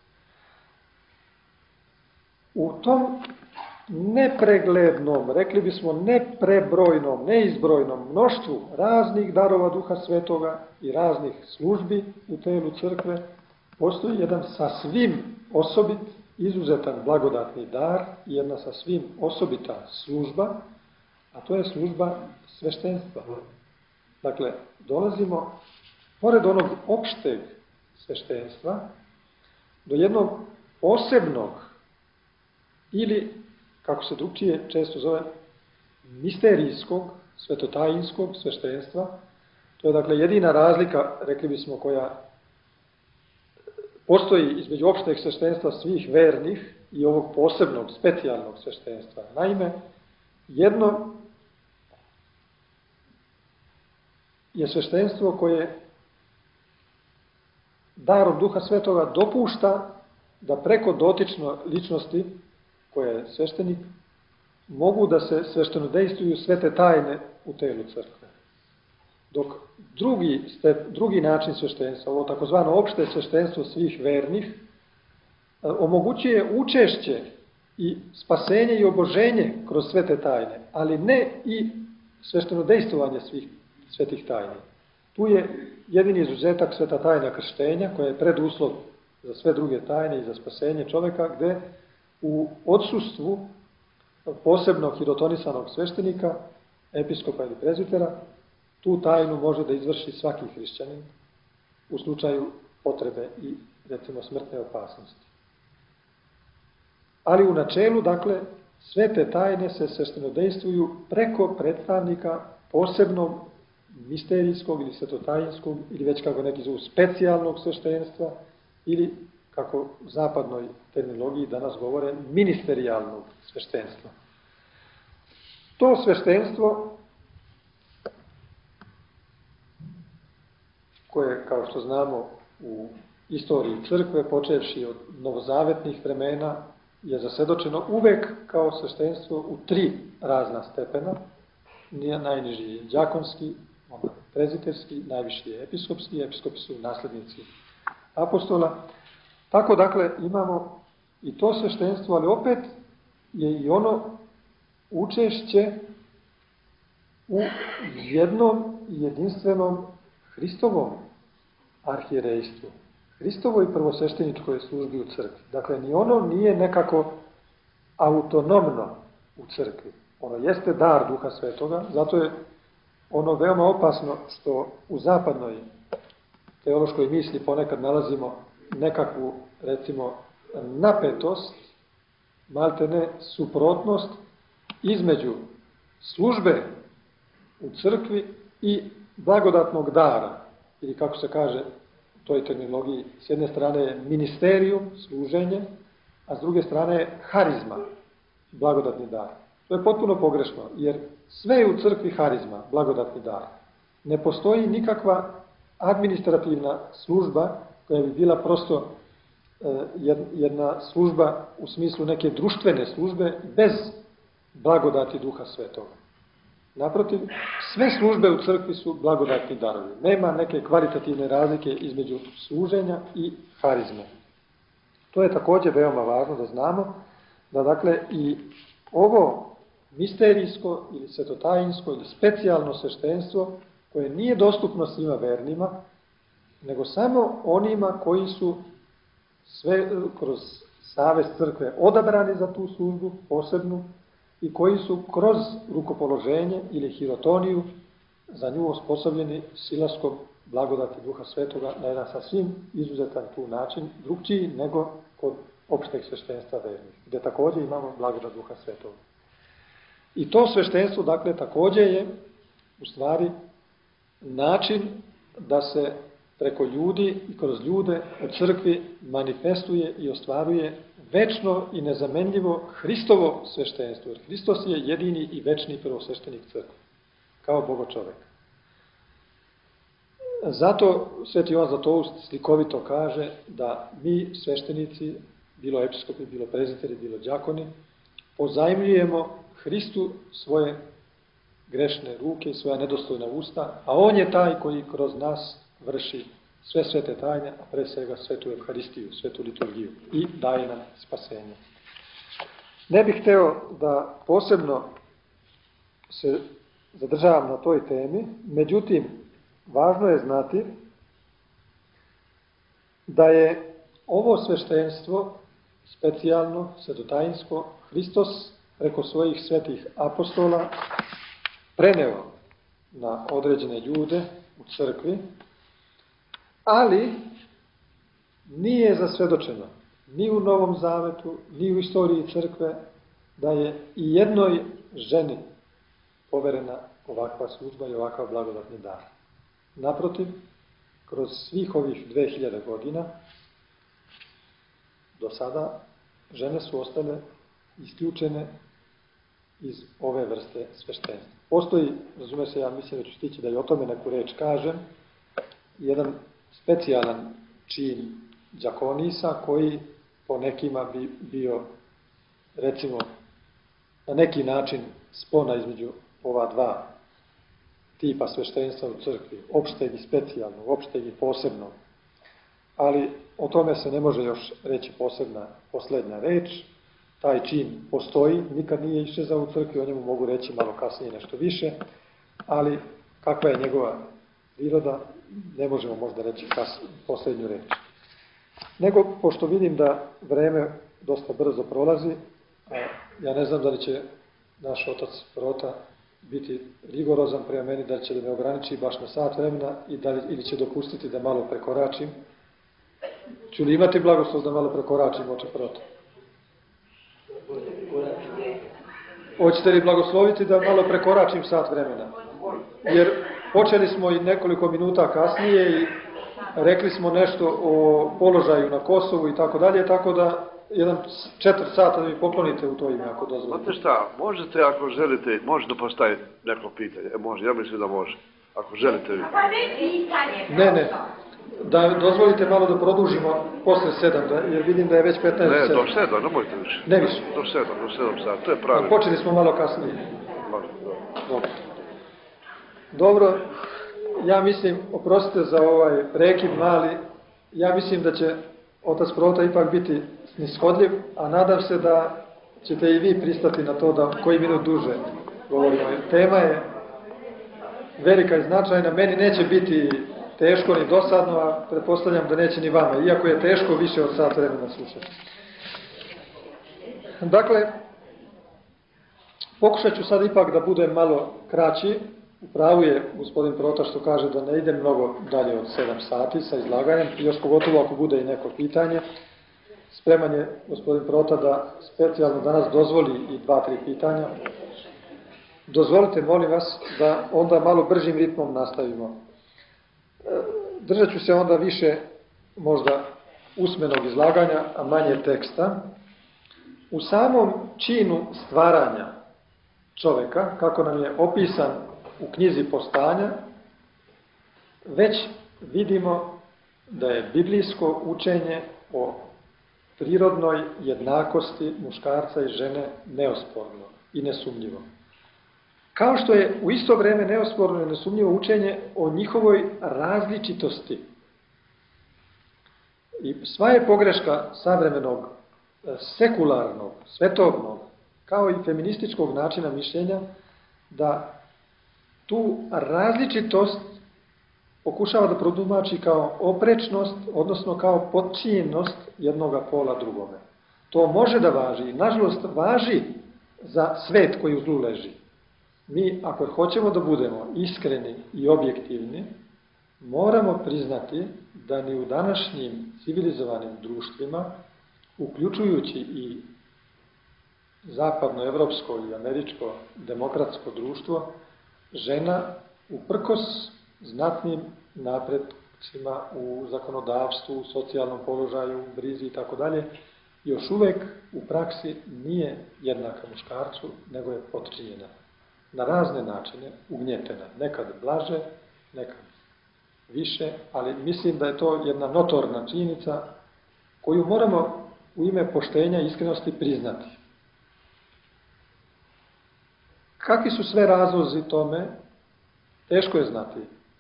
U tom nepreglednom, rekli bismo neprebrojnom, neizbrojnom mnoštvu raznih darova Duha Svetoga i raznih službi u telu crkve, postoji jedan sasvim osobit, izuzetan blagodatni dar i jedna sasvim osobita služba, a to je služba sveštenstva. Dakle, dolazimo, pored onog opšteg sveštenstva, do jednog posebnog ili, kako se drugčije često zove, misterijskog, svetotajinskog sveštenstva. To je, dakle, jedina razlika, rekli bismo, koja postoji između opšteg sveštenstva svih vernih i ovog posebnog, specijalnog sveštenstva. Naime, jedno je sveštenstvo koje darom Duha Svetoga dopušta da preko dotično ličnosti, koja je sveštenik, mogu da se sveštenodejstvuju sve te tajne u telu crkve. Dok drugi, step, drugi način sveštenstva, ovo takozvano opšte sveštenstvo svih vernih, omogućuje učešće i spasenje i oboženje kroz sve te tajne, ali ne i sveštenodejstvovanje svih svetih tajni. Tu je jedini izuzetak sveta tajna krštenja, koja je preduslov za sve druge tajne i za spasenje čoveka, gde u odsustvu posebnog hirotonisanog sveštenika, episkopa ili prezbitera, tu tajnu može da izvrši svaki hrišćanin u slučaju potrebe i, recimo, smrtne opasnosti. Ali u načelu, dakle, sve te tajne se sveštenodejstvuju preko predstavnika posebnog misterijskog ili svetotajinskog, ili već kako neki zovu specijalnog sveštenstva, ili, kako u zapadnoj terminologiji danas govore, ministerijalnog sveštenstva. To sveštenstvo koje, kao što znamo, u istoriji crkve, počevši od novozavetnih vremena, je zasvedočeno uvek kao sveštenstvo u tri razna stepena. Najniži je đakonski, preziterski, najviši je episkopski, episkopi su naslednici apostola. Tako, dakle, imamo i to sveštenstvo, ali opet je i ono učešće u jednom jedinstvenom Hristovom arhijerejstvu, Hristovoj prvosvešteničkoj službi u crkvi. Dakle, ni ono nije nekako autonomno u crkvi. Ono jeste dar Duha Svetoga, zato je ono veoma opasno što u zapadnoj teološkoj misli ponekad nalazimo nekakvu, recimo, napetost, malte ne suprotnost između službe u crkvi i blagodatnog dara, ili kako se kaže u toj terminologiji, s jedne strane je ministerijum, služenje, a s druge strane je harizma, blagodatni dar. To je potpuno pogrešno, jer sve je u crkvi harizma, blagodatni dar. Ne postoji nikakva administrativna služba koja bi bila prosto jedna služba u smislu neke društvene službe bez blagodati Duha Svetoga. Naprotiv, sve službe u crkvi su blagodatni darovi. Nema neke kvalitativne razlike između služenja i harizme. To je također veoma važno da znamo, da dakle i ovo misterijsko ili svetotajinsko ili specijalno sveštenstvo koje nije dostupno svima vernima, nego samo onima koji su sve kroz savez crkve odabrani za tu službu posebnu i koji su kroz rukopoloženje ili hirotoniju za nju osposobljeni silaskom blagodati Duha Svetoga na jedan sasvim izuzetan tu način, drugčiji nego kod opšteg sveštenstva vernih, gde također imamo blagodat Duha Svetoga. I to sveštenstvo, dakle, također je u stvari način da se preko ljudi i kroz ljude u crkvi manifestuje i ostvaruje večno i nezamenljivo Hristovo sveštenstvo, jer Hristos je jedini i večni prvosveštenik crkve, kao Bogočovek. Zato Sveti Jovan Zlatoust slikovito kaže da mi sveštenici, bilo episkopi, bilo prezbiteri, bilo đakoni, pozajmljujemo Hristu svoje grešne ruke i svoja nedostojna usta, a on je taj koji kroz nas vrši sve svete tajne, a pre svega svetu Evharistiju, svetu liturgiju i daje nam spasenje. Ne bih hteo da posebno se zadržavam na toj temi, međutim, važno je znati da je ovo sveštenstvo specijalno, svetotajinsko, Hristos preko svojih svetih apostola preneo na određene ljude u crkvi, ali nije zasvedočeno ni u Novom Zavetu, ni u istoriji crkve da je i jednoj ženi poverena ovakva služba i ovakav blagodatni dar. Naprotiv, kroz svih ovih dve hiljade godina do sada žene su ostale isključene iz ove vrste sveštenstva. Postoji, razume se, ja mislim da ću stići da i o tome neku reč kažem, jedan specijalan čin đakonisa koji po nekima bi bio, recimo, na neki način spona između ova dva tipa sveštenstva u crkvi, opšteg i specijalnog, opšteg i posebnog. Ali o tome se ne može još reći posebna, poslednja reč. Taj čin postoji, nikad nije iščezao u crkvi, o njemu mogu reći malo kasnije nešto više, ali kakva je njegova priroda, ne možemo možda reći poslednju reč. Nego, pošto vidim da vreme dosta brzo prolazi, ja ne znam da li će naš otac Prota biti rigorozan prema meni, da li će da me ograniči baš na sat vremena i da li, ili će dopustiti da malo prekoračim. Ću li imati blagoslov da malo prekoračim, oče Prota? Hoćete li blagosloviti da malo prekoračim sat vremena? Jer počeli smo i nekoliko minuta kasnije i rekli smo nešto o položaju na Kosovu i tako dalje, tako da jedan četvrt sata da mi poklonite u to ime, ako dozvolite. Znate šta, možete, ako želite, može da postavite neko pitanje. E, može, ja mislim da može. Ako želite vi. Ne, ne. Da dozvolite malo da produžimo posle sedam, da, jer vidim da je već petnaest Ne, sedam. do sedam, nemojte više. Ne više. Do sedam, do sedam sati, to je pravilno. Počeli smo malo kasnije. Malo, Dobro. Dobro, ja mislim, oprostite za ovaj prekid mali, ja mislim da će otac Prota ipak biti snishodljiv, a nadam se da ćete i vi pristati na to da koji minut duže govorimo. Tema je velika i značajna, meni neće biti teško ni dosadno, a pretpostavljam da neće ni vama, iako je teško više od sat vremena slušati. Dakle, pokušat ću sad ipak da budem malo kraći. U pravu je gospodin Prota što kaže da ne ide mnogo dalje od sedam sati sa izlaganjem, još pogotovo ako bude i neko pitanje. Spreman je gospodin Prota da specijalno danas dozvoli i dva, tri pitanja. Dozvolite, molim vas, da onda malo bržim ritmom nastavimo. Držat ću se onda više možda usmenog izlaganja, a manje teksta. U samom činu stvaranja čoveka, kako nam je opisan u knjizi Postanja, već vidimo da je biblijsko učenje o prirodnoj jednakosti muškarca i žene neosporno i nesumnjivo. Kao što je u isto vreme neosporno i nesumnjivo učenje o njihovoj različitosti. I sva je pogreška savremenog, sekularnog, svetovnog, kao i feminističkog načina mišljenja, da tu različitost pokušava da protumači kao oprečnost, odnosno kao potčinjenost jednoga pola drugome. To može da važi, nažalost važi za svet koji u zlu leži. Mi, ako hoćemo da budemo iskreni i objektivni, moramo priznati da ni u današnjim civilizovanim društvima, uključujući i zapadnoevropsko i američko demokratsko društvo, žena uprkos znatnim napredcima u zakonodavstvu, u socijalnom položaju, brizi i tako dalje, još uvek u praksi nije jednaka muškarcu, nego je potčinjena. Na razne načine ugnjetena. Nekad blaže, nekad više, ali mislim da je to jedna notorna činjenica koju moramo u ime poštenja i iskrenosti priznati. Kakvi su sve razlozi tome, teško je znati.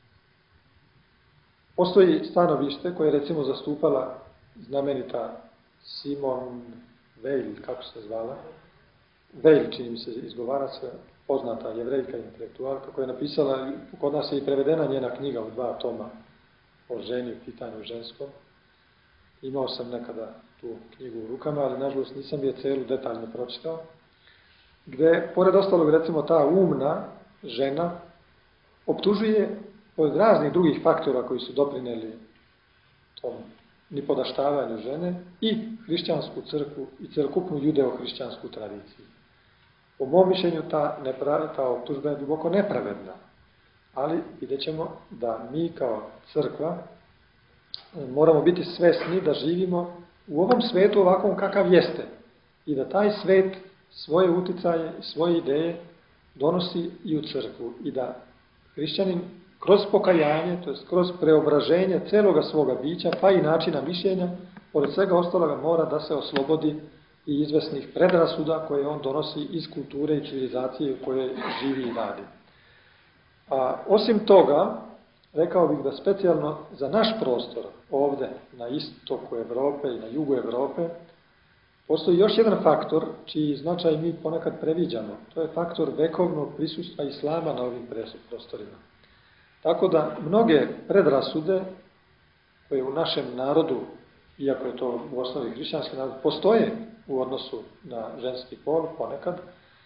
Postoji stanovište koje je recimo zastupala znamenita Simone Weil, kako se zvala, Weil, čini mi se, izgovara se, poznata jevrejka intelektualka, koja je napisala, kod nas je i prevedena njena knjiga u dva toma o ženi, u pitanju ženskom. Imao sam nekada tu knjigu u rukama, ali nažalost nisam je celu detaljno pročitao, gde, pored ostalog, recimo, ta umna žena optužuje od raznih drugih faktora koji su doprineli tom nipodaštavanju žene i hrišćansku crkvu i celokupnu judeo-hrišćansku tradiciju. Po mom mišljenju ta, ta optužba je duboko nepravedna, ali vidjet ćemo da mi kao crkva moramo biti svesni da živimo u ovom svetu ovakvom kakav jeste i da taj svet svoje uticaje i svoje ideje donosi i u crkvu i da hrišćanin kroz pokajanje, to jest kroz preobraženje celoga svoga bića, pa i načina mišljenja, pored svega ostaloga mora da se oslobodi i izvesnih predrasuda koje on donosi iz kulture i civilizacije u kojoj živi i radi. A osim toga, rekao bih da specijalno za naš prostor ovde na istoku Evrope i na jugu Evrope postoji još jedan faktor čiji značaj mi ponekad previđamo. To je faktor vekovnog prisustva islama na ovim prostorima. Tako da mnoge predrasude koje u našem narodu, iako je to u osnovi hrišćanski narod, postoje u odnosu na ženski pol ponekad,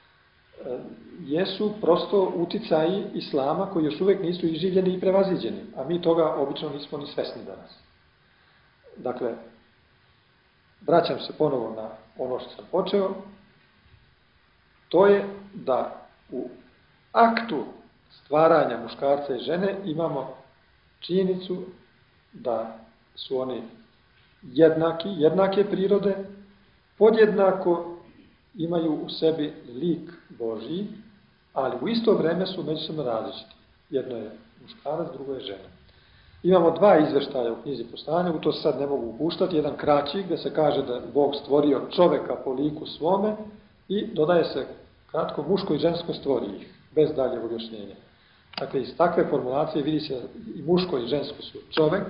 jesu prosto uticaji islama koji još uvek nisu iživljeni i prevaziđeni, a mi toga obično nismo ni svesni danas. Dakle, vraćam se ponovo na ono što sam počeo, to je da u aktu stvaranja muškarca i žene imamo činjenicu da su oni jednaki, jednake prirode, podjednako imaju u sebi lik Božji, ali u isto vreme su međusobno različiti. Jedno je muškarac, drugo je žena. Imamo dva izveštaja u knjizi Postanja, u to se sad ne mogu upuštati, jedan kraći gdje se kaže da je Bog stvorio čoveka po liku svome i dodaje se kratko muško i žensko stvori ih, bez daljeg objašnjenja. Dakle, iz takve formulacije vidi se i muško i žensko su čovek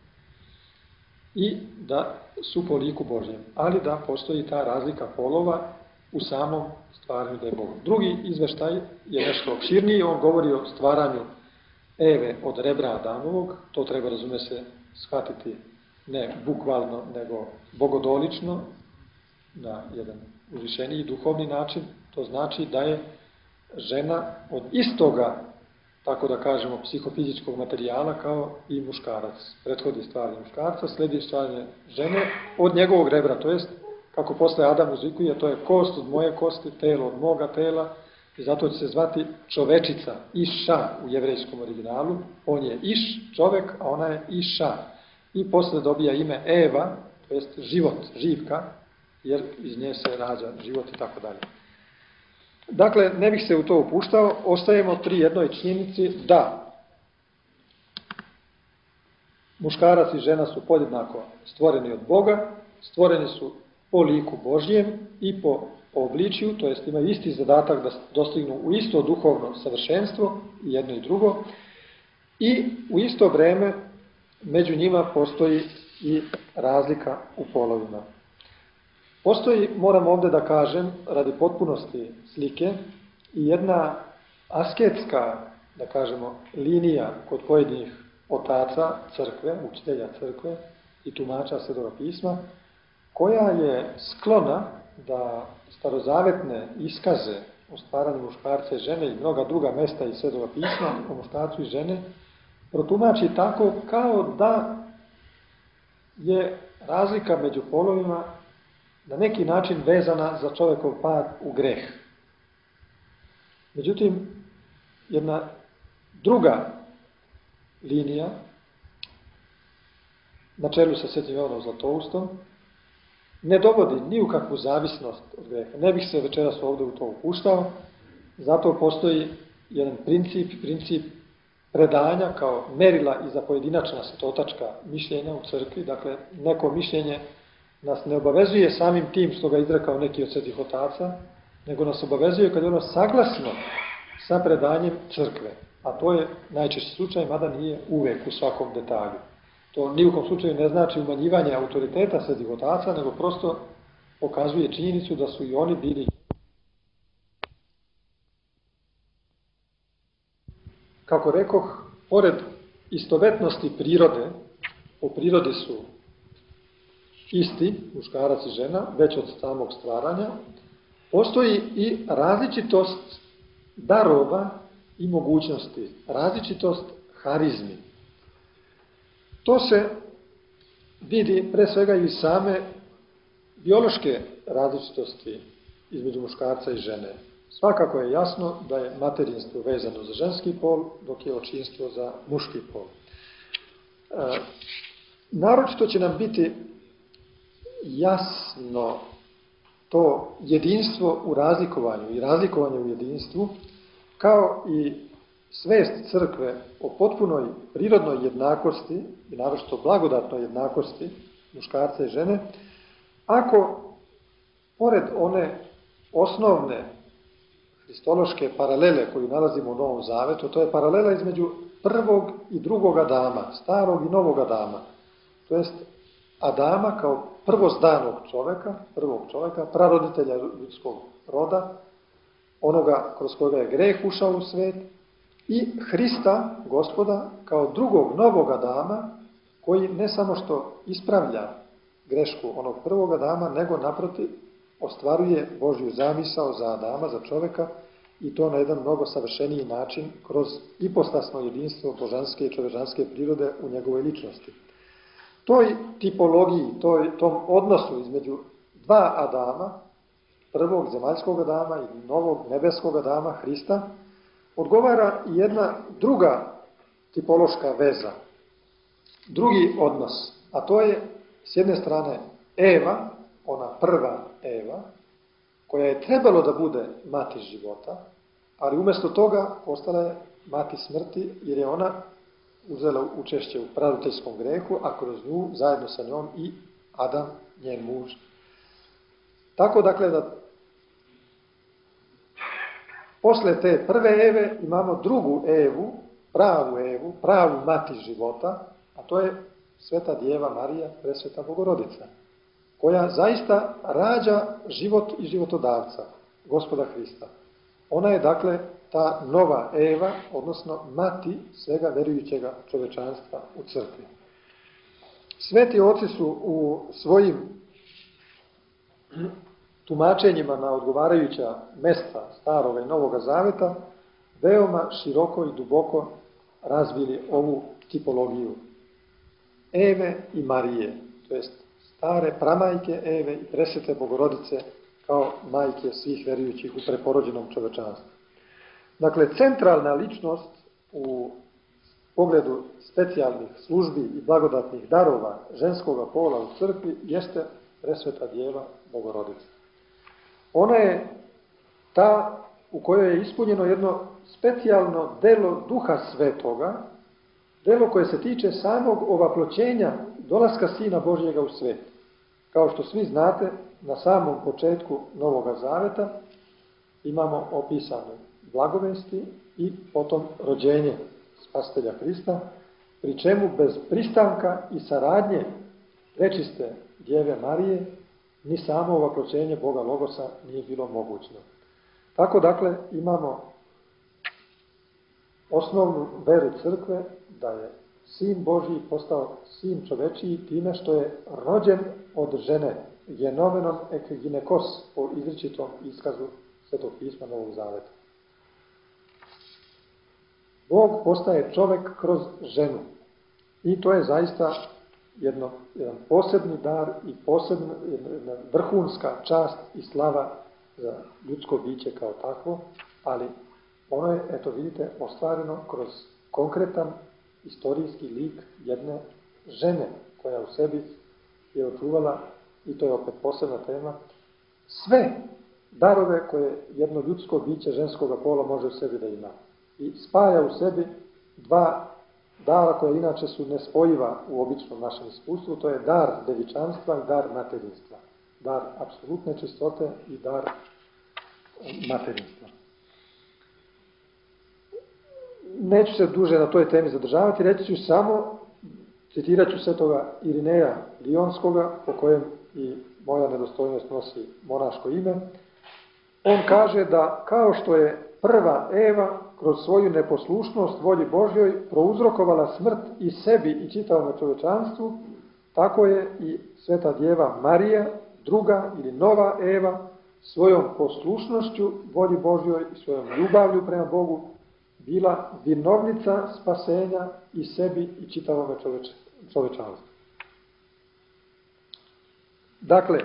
i da su po liku Božjem, ali da postoji ta razlika polova u samom stvaranju da je Bog. Drugi izveštaj je nešto opširniji, on govori o stvaranju Eve od rebra Adamovog, to treba razume se shvatiti ne bukvalno, nego bogodolično, na jedan uzvišeniji duhovni način. To znači da je žena od istoga, tako da kažemo, psihofizičkog materijala kao i muškarac. Prethodi stvaranje muškarca, sledi stvaranje žene od njegovog rebra, to jest, kako posle Adam uzvikuje, to je kost od moje kosti, telo od moga tela, i zato će se zvati čovečica, Iša u jevrejskom originalu. On je Iš, čovek, a ona je Iša. I posle dobija ime Eva, to jest život, živka, jer iz nje se rađa život i tako dalje. Dakle, ne bih se u to upuštao, ostajemo pri jednoj činjenici da muškarac i žena su podjednako stvoreni od Boga, stvoreni su po liku Božjem i po obličju, to jest imaju isti zadatak da dostignu u isto duhovno savršenstvo, jedno i drugo, i u isto vreme među njima postoji i razlika u polovima. Postoji, moram ovdje da kažem, radi potpunosti slike, i jedna asketska, da kažemo, linija kod pojedinih otaca crkve, učitelja crkve i tumača Svetoga pisma, koja je sklona da starozavetne iskaze o stvaranju muškarca i žene i mnoga druga mesta iz Svetoga pisma o muškarcu i žene protumači tako kao da je razlika među polovima na neki način vezana za čovjekov pad u greh. Međutim, jedna druga linija, na čelu sa Svetim Jovanom Zlatoustom, ne dovodi ni u kakvu zavisnost od greha. Ne bih se večeras ovdje u to upuštao, zato postoji jedan princip, princip predanja kao merila i za pojedinačna svetotačka mišljenja u crkvi. Dakle, neko mišljenje nas ne obavezuje samim tim što ga izrekao neki od svetih otaca, nego nas obavezuje kad je ono saglasno sa predanjem crkve. A to je najčešći slučaj, mada nije uvek u svakom detalju. To ni u kom slučaju ne znači umanjivanje autoriteta svetih otaca, nego prosto pokazuje činjenicu da su i oni bili. Kako rekoh, pored istovetnosti prirode, po prirodi su isti, muškarac i žena, već od samog stvaranja, postoji i različitost darova i mogućnosti, različitost harizmi. To se vidi pre svega i same biološke različitosti između muškarca i žene. Svakako je jasno da je materinstvo vezano za ženski pol, dok je očinstvo za muški pol. E, naročito će nam biti jasno to jedinstvo u razlikovanju i razlikovanje u jedinstvu, kao i svest crkve o potpunoj prirodnoj jednakosti i naročito blagodatnoj jednakosti muškarca i žene, ako pored one osnovne hristološke paralele koju nalazimo u Novom Zavetu, to je paralela između prvog i drugog Adama, starog i novog Adama, to jest Adama kao prvozdanog čoveka, prvog čoveka, praroditelja ljudskog roda, onoga kroz koga je greh ušao u svet, i Hrista, Gospoda, kao drugog novog Adama, koji ne samo što ispravlja grešku onog prvog Adama, nego naprotiv ostvaruje Božju zamisao za Adama, za čoveka, i to na jedan mnogo savršeniji način kroz ipostasno jedinstvo božanske i čovečanske prirode u njegovoj ličnosti. Toj tipologiji, toj, tom odnosu između dva Adama, prvog zemaljskog Adama i novog nebeskog Adama, Hrista, odgovara i jedna druga tipološka veza, drugi odnos, a to je s jedne strane Eva, ona prva Eva, koja je trebalo da bude mati života, ali umjesto toga postala je mati smrti, jer je ona uzela učešće u praroditeljskom grehu, a kroz nju, zajedno sa njom i Adam, njen muž. Tako dakle da posle te prve Eve imamo drugu Evu, pravu Evu, pravu mati života, a to je Sveta Djeva Marija, Presveta Bogorodica, koja zaista rađa život i životodavca, Gospoda Hrista. Ona je dakle ta nova Eva, odnosno mati svega verujućega čovečanstva u crkvi. Sveti oci su u svojim tumačenjima na odgovarajuća mesta Staroga i Novoga Zaveta veoma široko i duboko razvili ovu tipologiju Eve i Marije, to jest stare pramajke Eve i Presvete Bogorodice kao majke svih verujućih u preporođenom čovečanstvu. Dakle, centralna ličnost u pogledu specijalnih službi i blagodatnih darova ženskoga pola u crkvi jeste Presveta Djeva Bogorodica. Ona je ta u kojoj je ispunjeno jedno specijalno delo Duha Svetoga, delo koje se tiče samog ovaploćenja dolaska Sina Božjega u svet. Kao što svi znate, na samom početku Novoga Zaveta imamo opisane blagovesti i potom rođenje Spasitelja Hrista, pri čemu bez pristanka i saradnje prečiste Djeve Marije ni samo ovaploćenje Boga Logosa nije bilo mogućno. Tako dakle imamo osnovnu veru crkve da je Sin Božji postao sin čovečiji time što je rođen od žene, genomenon ek ginekos, po izričitom iskazu Svetog pisma Novog Zaveta. Bog postaje čovek kroz ženu i to je zaista jedno, jedan posebni dar i posebna jedna vrhunska čast i slava za ljudsko biće kao takvo, ali ono je, eto vidite, ostvareno kroz konkretan istorijski lik jedne žene koja u sebi je očuvala, i to je opet posebna tema, sve darove koje jedno ljudsko biće ženskoga pola može u sebi da ima. I spaja u sebi dva dara koje inače su nespojiva u običnom našem iskustvu, to je dar devičanstva i dar materinstva. Dar apsolutne čistote i dar materinstva. Neću se duže na toj temi zadržavati, reći ću samo, citirat ću svetoga Irineja Lionskoga, po kojem i moja nedostojnost nosi monaško ime. On kaže da kao što je prva Eva kroz svoju neposlušnost volji Božjoj prouzrokovala smrt i sebi i čitavom čovečanstvu, tako je i Sveta Djeva Marija, druga ili nova Eva, svojom poslušnošću volji Božjoj i svojom ljubavlju prema Bogu bila vinovnica spasenja i sebi i čitavom čovečanstvu. Dakle,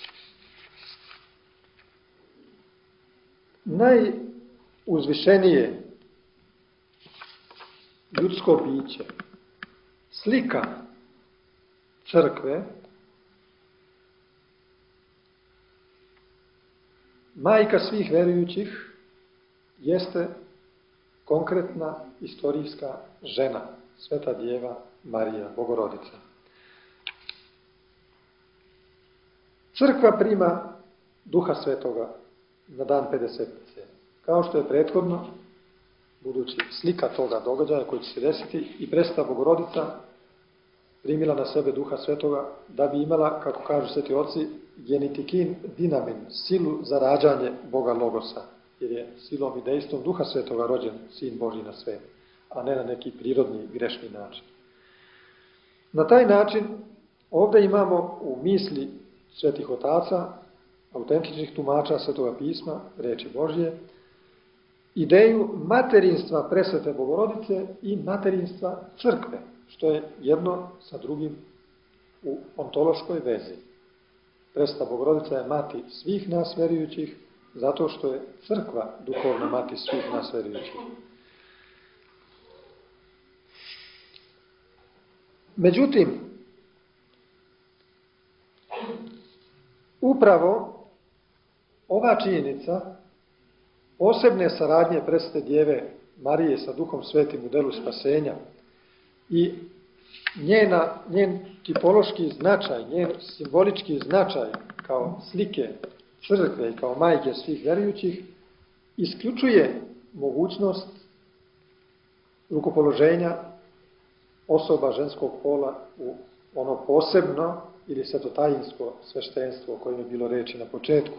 najuzvišenije ljudsko biće, slika crkve, majka svih verujućih, jeste konkretna istorijska žena, Sveta Djeva Marija, Bogorodica. Crkva prima Duha Svetoga na dan Pedesetnice. Kao što je prethodno, budući slika toga događaja koji će se desiti, i Presveta Bogorodica primila na sebe Duha Svetoga da bi imala, kako kažu sveti oci, genetikin dinamin, silu za rađanje Boga Logosa, jer je silom i dejstvom Duha Svetoga rođen Sin Božji na svet, a ne na neki prirodni grešni način. Na taj način ovdje imamo u misli svetih otaca, autentičnih tumača Svetoga pisma, reči Božje, ideju materinstva Presvete Bogorodice i materinstva crkve, što je jedno sa drugim u ontološkoj vezi. Presveta Bogorodica je mati svih nas verujućih, zato što je crkva duhovna mati svih nas verujućih. Međutim, upravo ova činjenica posebne saradnje Presvete Djeve Marije sa Duhom Svetim u delu spasenja i njena, njen tipološki značaj, njen simbolički značaj kao slike crkve i kao majke svih vjerujućih isključuje mogućnost rukopoloženja osoba ženskog pola u ono posebno ili svetotajinsko sveštenstvo o kojem je bilo reči na početku.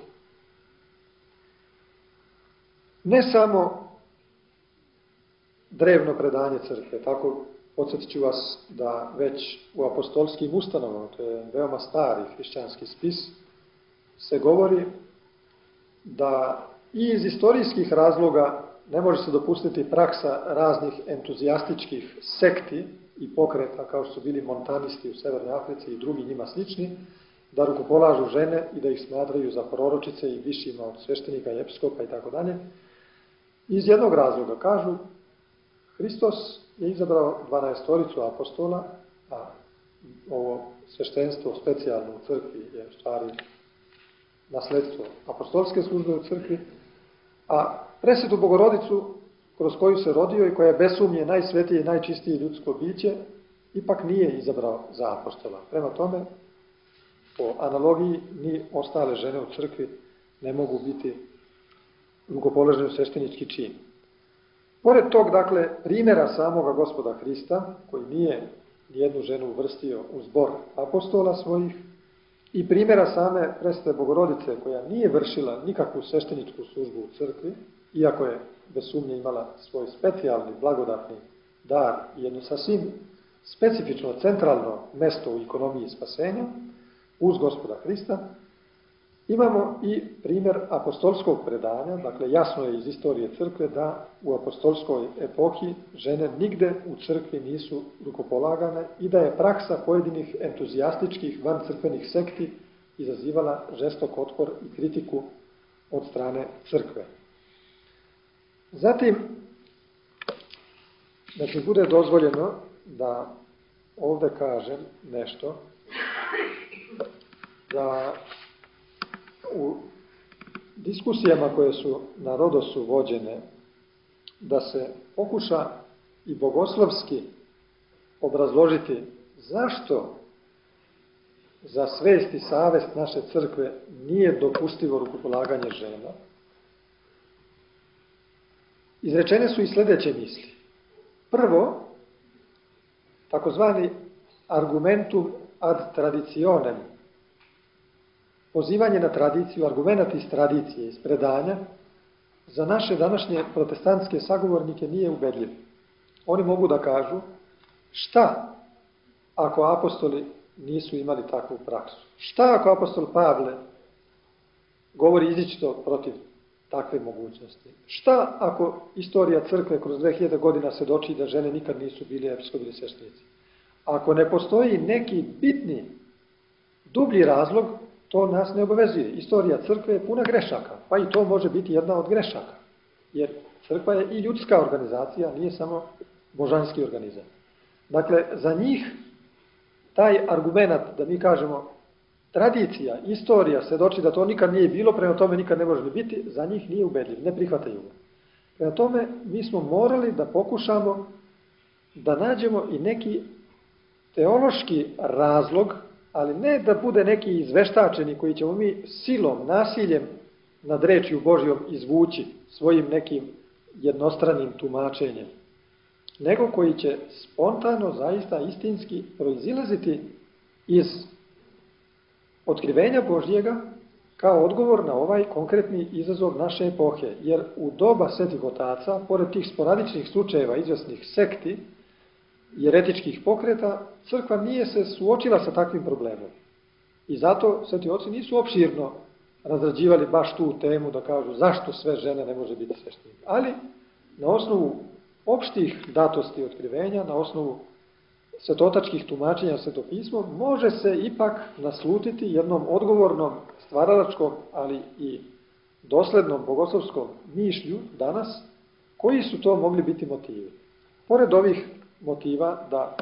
Ne samo drevno predanje crkve, tako podsjetit ću vas da već u apostolskim ustanovama, to je veoma stari hrišćanski spis, se govori da i iz istorijskih razloga ne može se dopustiti praksa raznih entuzijastičkih sekti i pokreta, kao što su bili montanisti u Severnoj Africi i drugi njima slični, da rukopolažu žene i da ih smatraju za proročice i višima od sveštenika i episkopa i tako dalje. Iz jednog razloga kažu, Hristos je izabrao dvanaestoricu apostola, a ovo sveštenstvo specijalno u crkvi je u stvari nasledstvo apostolske službe u crkvi, a presvetu Bogorodicu kroz koju se rodio i koja je bez sumnje najsvetije i najčistije ljudsko biće, ipak nije izabrao za apostola. Prema tome, po analogiji, ni ostale žene u crkvi ne mogu biti rukopoložene u sveštenički čin. Pored tog, dakle, primjera samoga Gospoda Hrista, koji nije nijednu ženu uvrstio u zbor apostola svojih, i primjera same presvete Bogorodice, koja nije vršila nikakvu svešteničku službu u crkvi, iako je bez sumnje imala svoj specijalni, blagodatni dar i jedno sasvim specifično, centralno mesto u ekonomiji spasenja, uz Gospoda Hrista, imamo i primjer apostolskog predanja, dakle jasno je iz istorije crkve da u apostolskoj epohi žene nigde u crkvi nisu rukopolagane i da je praksa pojedinih entuzijastičkih vancrkvenih sekti izazivala žestok otpor i kritiku od strane crkve. Zatim, da mi bude dozvoljeno da ovdje kažem nešto, da u diskusijama koje su na Rodosu vođene, da se pokuša i bogoslovski obrazložiti zašto za svest i savest naše crkve nije dopustivo rukopolaganje žena. Izrečene su i sljedeće misli. Prvo, takozvani argumentum ad traditionem, pozivanje na tradiciju, argumenat iz tradicije, iz predanja, za naše današnje protestantske sagovornike nije ubedljiv. Oni mogu da kažu šta ako apostoli nisu imali takvu praksu? Šta ako apostol Pavle govori izričito protiv takve mogućnosti? Šta ako istorija crkve kroz dve hiljade godina svjedoči da žene nikad nisu bili episkopi ili sveštenici? Ako ne postoji neki bitni, dublji razlog, to nas ne obavezuje. Istorija crkve je puna grešaka, pa i to može biti jedna od grešaka. Jer crkva je i ljudska organizacija, nije samo božanski organizam. Dakle, za njih taj argument da mi kažemo tradicija, istorija svjedoči da to nikad nije bilo, prema tome nikad ne može ni biti, za njih nije ubedljiv, ne prihvataju ga. Prema tome, mi smo morali da pokušamo da nađemo i neki teološki razlog, ali ne da bude neki izveštačeni koji ćemo mi silom, nasiljem nad rečju Božjom izvući svojim nekim jednostranim tumačenjem, nego koji će spontano, zaista istinski proizilaziti iz otkrivenja Božjega kao odgovor na ovaj konkretni izazov naše epohe. Jer u doba svetih otaca, pored tih sporadičnih slučajeva izvjesnih sekti, jeretičkih pokreta, crkva nije se suočila sa takvim problemom. I zato sveti oci nisu opširno razrađivali baš tu temu da kažu zašto sve žene ne može biti sveštenik. Ali na osnovu opštih datosti otkrivenja, na osnovu svetotačkih tumačenja svetopismom, može se ipak naslutiti jednom odgovornom, stvaralačkom, ali i doslednom bogoslovskom mišlju danas, koji su to mogli biti motivi. Pored ovih motiva da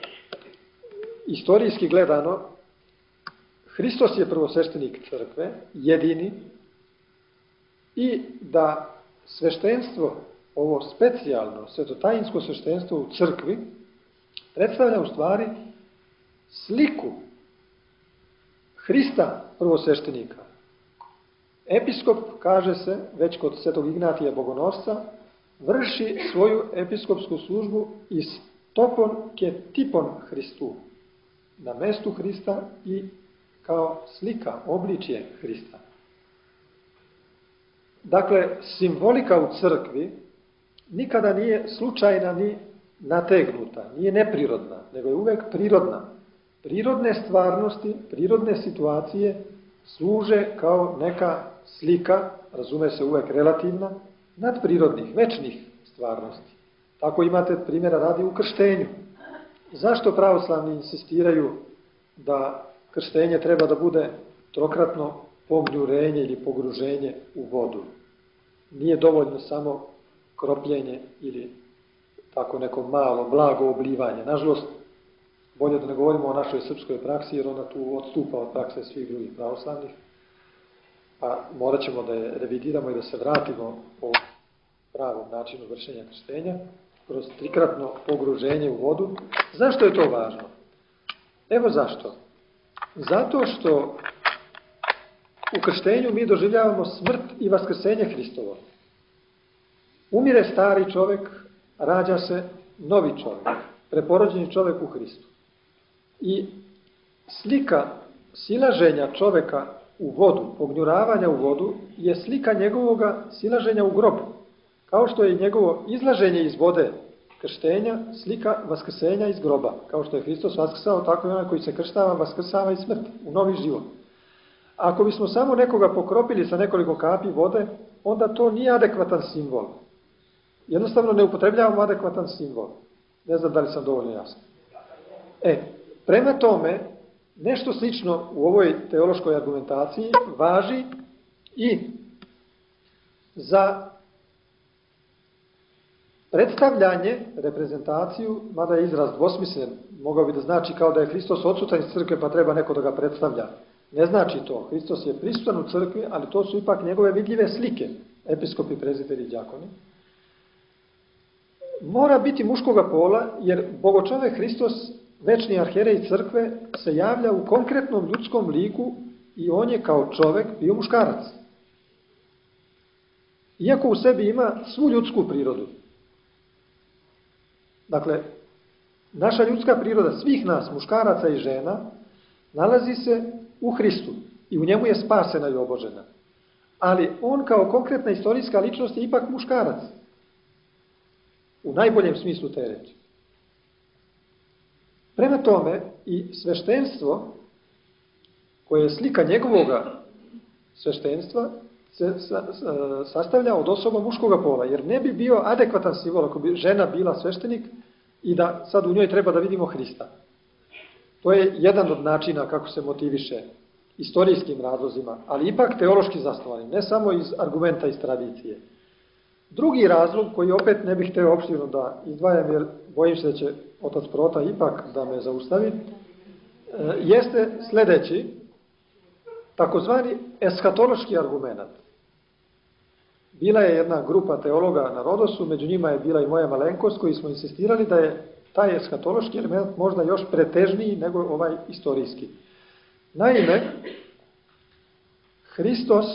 istorijski gledano Hristos je prvosveštenik crkve, jedini, i da sveštenstvo ovo specijalno svetotajinsko sveštenstvo u crkvi predstavlja u stvari sliku Hrista prvosveštenika. Episkop, kaže se, već kod svetog Ignatija Bogonosca, vrši svoju episkopsku službu iz topon ke tipon Hristu, na mestu Hrista i kao slika, obličje Hrista. Dakle, simbolika u crkvi nikada nije slučajna ni nategnuta, nije neprirodna, nego je uvek prirodna. Prirodne stvarnosti, prirodne situacije služe kao neka slika, razume se uvek relativna, nadprirodnih, večnih stvarnosti. Tako imate primjera radi u krštenju. Zašto pravoslavni insistiraju da krštenje treba da bude trokratno pognjurenje ili pogruženje u vodu? Nije dovoljno samo kropljenje ili tako neko malo, blago oblivanje. Nažalost, bolje da ne govorimo o našoj srpskoj praksi, jer ona tu odstupa od prakse svih drugih pravoslavnih, pa morat ćemo da je revidiramo i da se vratimo po pravom načinu vršenja krštenja, kroz trikratno pogruženje u vodu. Zašto je to važno? Evo zašto. Zato što u krštenju mi doživljavamo smrt i vaskrsenje Hristovo. Umire stari čovjek, rađa se novi čovjek, preporođeni čovjek u Hristu. I slika silaženja čovjeka u vodu, pognjuravanja u vodu, je slika njegovoga silaženja u grob. Kao što je njegovo izlaženje iz vode krštenja slika vaskrsenja iz groba. Kao što je Hristos vaskrsao, tako i onaj koji se krštava vaskrsava i smrt u novi život. Ako bismo samo nekoga pokropili sa nekoliko kapi vode, onda to nije adekvatan simbol. Jednostavno ne upotrebljavamo adekvatan simbol. Ne znam da li sam dovoljno jasan. E, prema tome, nešto slično u ovoj teološkoj argumentaciji važi i za predstavljanje, reprezentaciju, mada je izraz dvosmislen, mogao bi da znači kao da je Hristos odsutan iz crkve pa treba neko da ga predstavlja. Ne znači to. Hristos je prisutan u crkvi, ali to su ipak njegove vidljive slike, episkopi, prezbiteri i đakoni. Mora biti muškoga pola, jer bogočovek Hristos, večni arhijerej crkve, se javlja u konkretnom ljudskom liku i on je kao čovek bio muškarac. Iako u sebi ima svu ljudsku prirodu. Dakle, naša ljudska priroda, svih nas, muškaraca i žena, nalazi se u Hristu i u njemu je spasena i obožena. Ali on kao konkretna istorijska ličnost je ipak muškarac. U najboljem smislu te reči. Prema tome i sveštenstvo, koje je slika njegovoga sveštenstva, se sastavlja od osoba muškoga pola, jer ne bi bio adekvatan simbol ako bi žena bila sveštenik i da sad u njoj treba da vidimo Hrista. To je jedan od načina kako se motiviše istorijskim razlozima, ali ipak teološki zasnovani, ne samo iz argumenta iz tradicije. Drugi razlog, koji opet ne bih hteo opštirno da izdvajam, jer bojim se da će otac Prota ipak da me zaustavi, jeste sledeći, takozvani eskatološki argument. Bila je jedna grupa teologa na Rodosu, među njima je bila i moja malenkost, koji smo insistirali da je taj eskatološki element možda još pretežniji nego ovaj istorijski. Naime, Hristos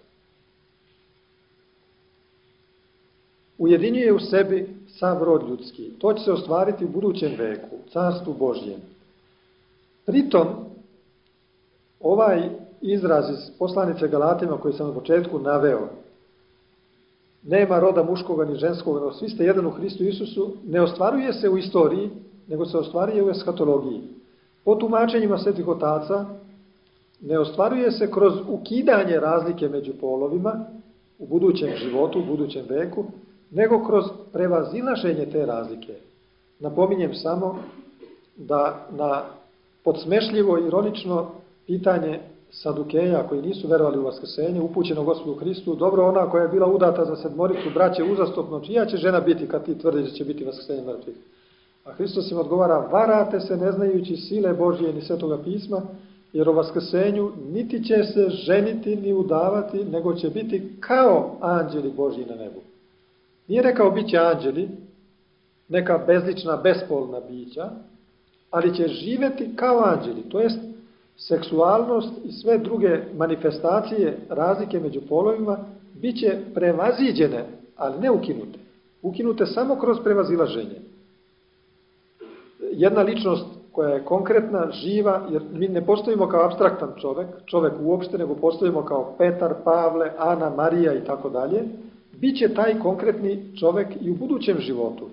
ujedinjuje u sebi sav rod ljudski. To će se ostvariti u budućem veku, u carstvu Božjem. Pritom, ovaj izraz iz poslanice Galatima koji sam na početku naveo, nema roda muškoga ni ženskoga, no svi ste jedan u Hristu Isusu, ne ostvaruje se u istoriji, nego se ostvaruje u eskatologiji. Po tumačenjima svetih otaca, ne ostvaruje se kroz ukidanje razlike među polovima u budućem životu, u budućem veku, nego kroz prevazilaženje te razlike. Napominjem samo da na podsmešljivo i ironično pitanje Sadukeja koji nisu verovali u vaskrsenje, upućeno Gospodu Hristu, dobro, ona koja je bila udata za sedmoricu braće uzastopno, čija će žena biti kad ti tvrdiš da će biti vaskrsenje mrtvih? A Hristos im odgovara, varate se ne znajući sile Božije ni Svetoga pisma, jer o vaskrsenju niti će se ženiti ni udavati, nego će biti kao anđeli Božji na nebu. Nije rekao bit će anđeli, neka bezlična, bespolna bića, ali će živjeti kao anđeli, to jest seksualnost i sve druge manifestacije, razlike među polovima, bit će prevaziđene, ali ne ukinute. Ukinute samo kroz prevazilaženje. Jedna ličnost koja je konkretna, živa, jer mi ne postojimo kao apstraktan čovjek, čovjek uopšte, nego postojimo kao Petar, Pavle, Ana, Marija i tako dalje, bit će taj konkretni čovjek i u budućem životu.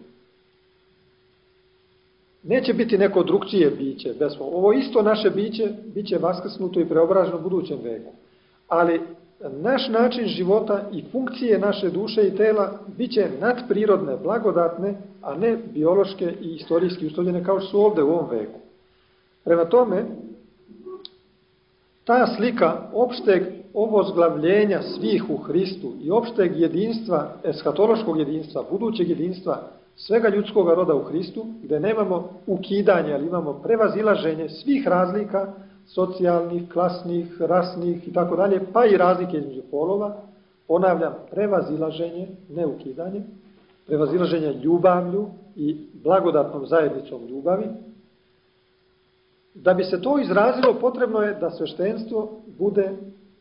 Neće biti neko drugčije biće. Ovo isto naše biće bit će vaskrsnuto i preobraženo u budućem veku. Ali naš način života i funkcije naše duše i tela bit će nadprirodne, blagodatne, a ne biološke i istorijski uslovljene kao što su ovdje u ovom veku. Prema tome, ta slika opšteg ovozglavljenja svih u Hristu i opšteg jedinstva, eshatološkog jedinstva, budućeg jedinstva, svega ljudskog roda u Hristu, gdje nemamo ukidanje, ali imamo prevazilaženje svih razlika, socijalnih, klasnih, rasnih i tako dalje, pa i razlike između polova, ponavljam, prevazilaženje, ne ukidanje, prevazilaženje ljubavlju i blagodatnom zajednicom ljubavi. Da bi se to izrazilo, potrebno je da sveštenstvo bude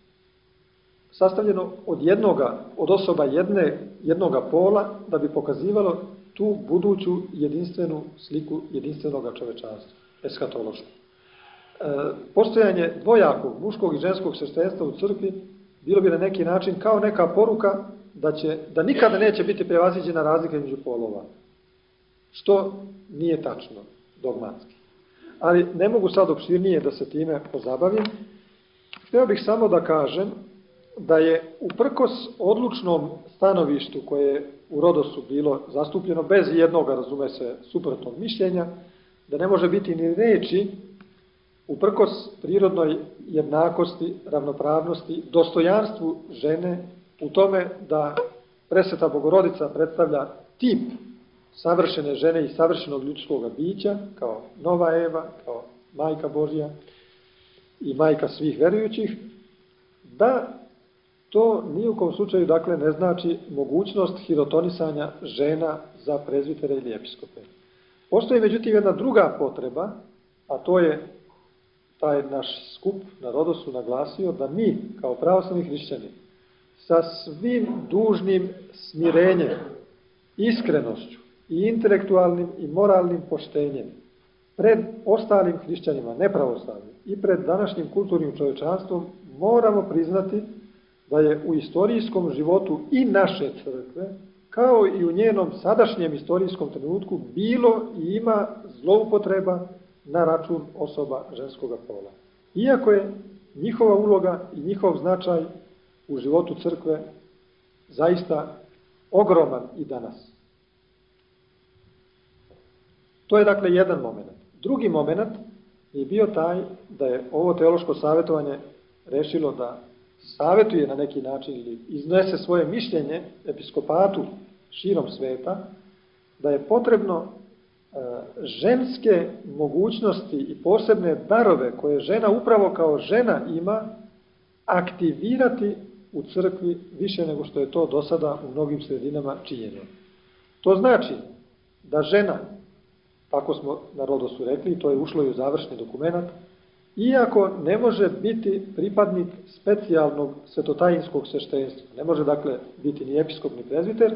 sastavljeno od jednoga, od osoba jedne, jednoga pola, da bi pokazivalo tu buduću jedinstvenu sliku jedinstvenog čovečanstva, eshatološkog. E, postojanje dvojakog, muškog i ženskog sveštenstva u crkvi bilo bi na neki način kao neka poruka da, će, da nikada neće biti prevaziđena razlika između polova. Što nije tačno dogmatski. Ali ne mogu sad opširnije da se time pozabavim. Htio bih samo da kažem da je uprkos odlučnom stanovištu koje je u Rodosu bilo zastupljeno bez jednog, razume se, suprotnog mišljenja, da ne može biti ni reči uprkos prirodnoj jednakosti, ravnopravnosti, dostojanstvu žene u tome da Presveta Bogorodica predstavlja tip savršene žene i savršenog ljudskog bića, kao nova Eva, kao majka Božja i majka svih verujućih, da to ni u kom slučaju, dakle, ne znači mogućnost hirotonisanja žena za prezbitere ili episkope. Postoji, međutim, jedna druga potreba, a to je taj naš skup na Rodosu naglasio da mi, kao pravoslavni hrišćani, sa svim dužnim smirenjem, iskrenošću i intelektualnim i moralnim poštenjem pred ostalim hrišćanima, nepravoslavnim, i pred današnjim kulturnim čovečanstvom moramo priznati da je u istorijskom životu i naše crkve, kao i u njenom sadašnjem istorijskom trenutku, bilo i ima zloupotreba na račun osoba ženskog pola. Iako je njihova uloga i njihov značaj u životu crkve zaista ogroman i danas. To je, dakle, jedan moment. Drugi moment je bio taj da je ovo teološko savjetovanje rešilo da savjetuje na neki način ili iznese svoje mišljenje episkopatu širom sveta, da je potrebno e, ženske mogućnosti i posebne darove koje žena upravo kao žena ima aktivirati u crkvi više nego što je to do sada u mnogim sredinama činjeno. To znači da žena, tako smo na Rodosu rekli, to je ušlo i u završni dokument, iako ne može biti pripadnik specijalnog svetotajinskog sveštenstva, ne može, dakle, biti ni episkop ni prezbiter,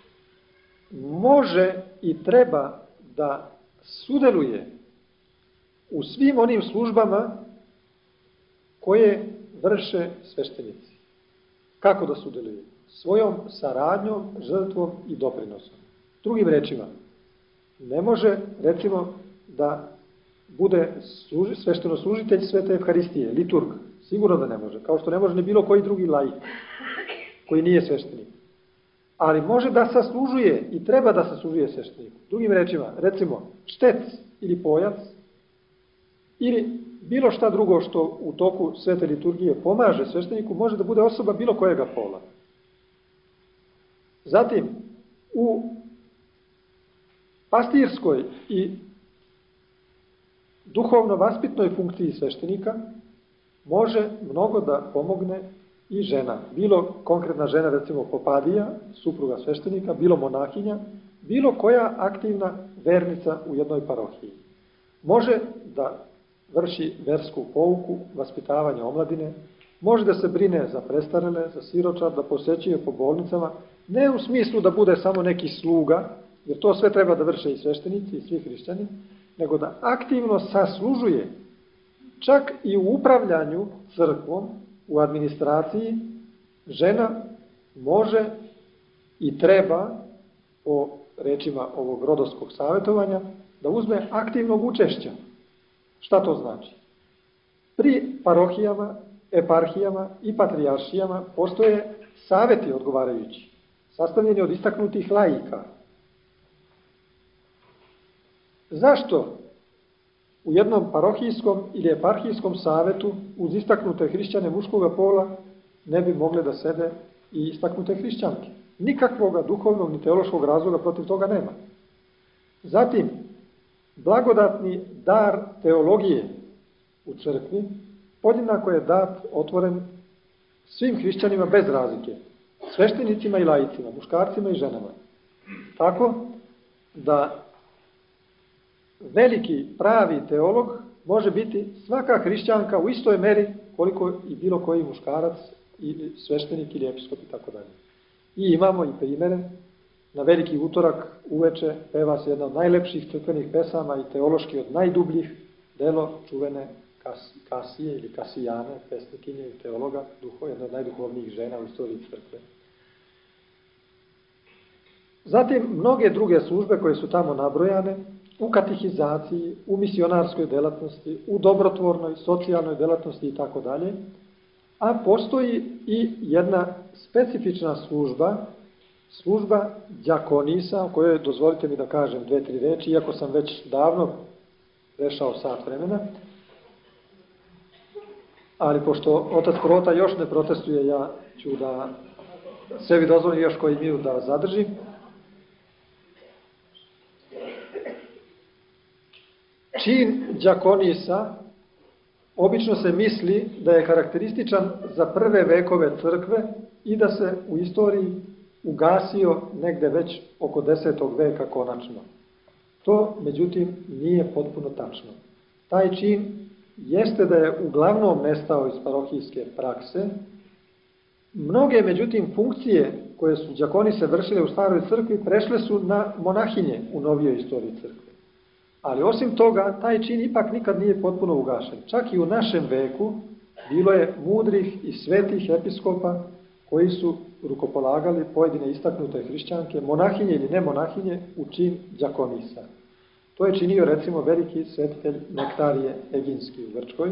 može i treba da sudeluje u svim onim službama koje vrše sveštenici. Kako da sudeluje? Svojom saradnjom, žrtvom i doprinosom. Drugim rečima, ne može, recimo, da bude služi, sveštenoslužitelj Svete Evharistije, liturg. Sigurno da ne može. Kao što ne može ni bilo koji drugi laik koji nije sveštenik. Ali može da saslužuje i treba da saslužuje svešteniku. Drugim rečima, recimo, štec ili pojac ili bilo šta drugo što u toku svete liturgije pomaže svešteniku, može da bude osoba bilo kojega pola. Zatim, u pastirskoj i duhovno-vaspitnoj funkciji sveštenika može mnogo da pomogne i žena. Bilo konkretna žena, recimo popadija, supruga sveštenika, bilo monahinja, bilo koja aktivna vernica u jednoj parohiji. Može da vrši versku pouku, vaspitavanje omladine, može da se brine za prestarele, za siročad, da posećuje po bolnicama, ne u smislu da bude samo neki sluga, jer to sve treba da vrše i sveštenici i svi hrišćani, nego da aktivno saslužuje, čak i u upravljanju crkvom, u administraciji, žena može i treba, po rečima ovog rodovskog savjetovanja, da uzme aktivnog učešća. Šta to znači? Pri parohijama, eparhijama i patrijaršijama postoje savjeti odgovarajući, sastavljeni od istaknutih laika. Zašto u jednom parohijskom ili eparhijskom savjetu uz istaknute hrišćane muškoga pola ne bi mogle da sede i istaknute hrišćanke? Nikakvog duhovnog ni teološkog razloga protiv toga nema. Zatim, blagodatni dar teologije u crkvi podjednako je dat otvoren svim hrišćanima bez razlike, sveštenicima i laicima, muškarcima i ženama. Tako da veliki, pravi teolog može biti svaka hrišćanka u istoj meri koliko i bilo koji muškarac ili sveštenik ili episkop i tako dalje. I imamo i primere. Na veliki utorak uveče peva se jedna od najlepših crkvenih pesama i teološki od najdubljih, delo čuvene Kasije ili Kasijane, pesnikinje i teologa, duho, jedna od najduhovnijih žena u istoriji crkve. Zatim, mnoge druge službe koje su tamo nabrojane, u katehizaciji, u misionarskoj delatnosti, u dobrotvornoj, socijalnoj delatnosti i tako dalje, a postoji i jedna specifična služba, služba đakonisa, o kojoj dozvolite mi da kažem dve, tri reči, iako sam već davno prešao sat vremena, ali pošto otac Prota još ne protestuje, ja ću da sebi dozvolim još koji minut da vas zadržim. Čin đakonisa obično se misli da je karakterističan za prve vekove crkve i da se u istoriji ugasio negde već oko desetog veka konačno. To, međutim, nije potpuno tačno. Taj čin jeste da je uglavnom nestao iz parohijske prakse. Mnoge, međutim, funkcije koje su đakonise vršile u staroj crkvi prešle su na monahinje u novijoj istoriji crkve. Ali osim toga, taj čin ipak nikad nije potpuno ugašen. Čak i u našem veku bilo je mudrih i svetih episkopa koji su rukopolagali pojedine istaknute hrišćanke, monahinje ili ne monahinje, u čin đakonisa. To je činio, recimo, veliki svetitelj Nektarije Eginski u Grčkoj.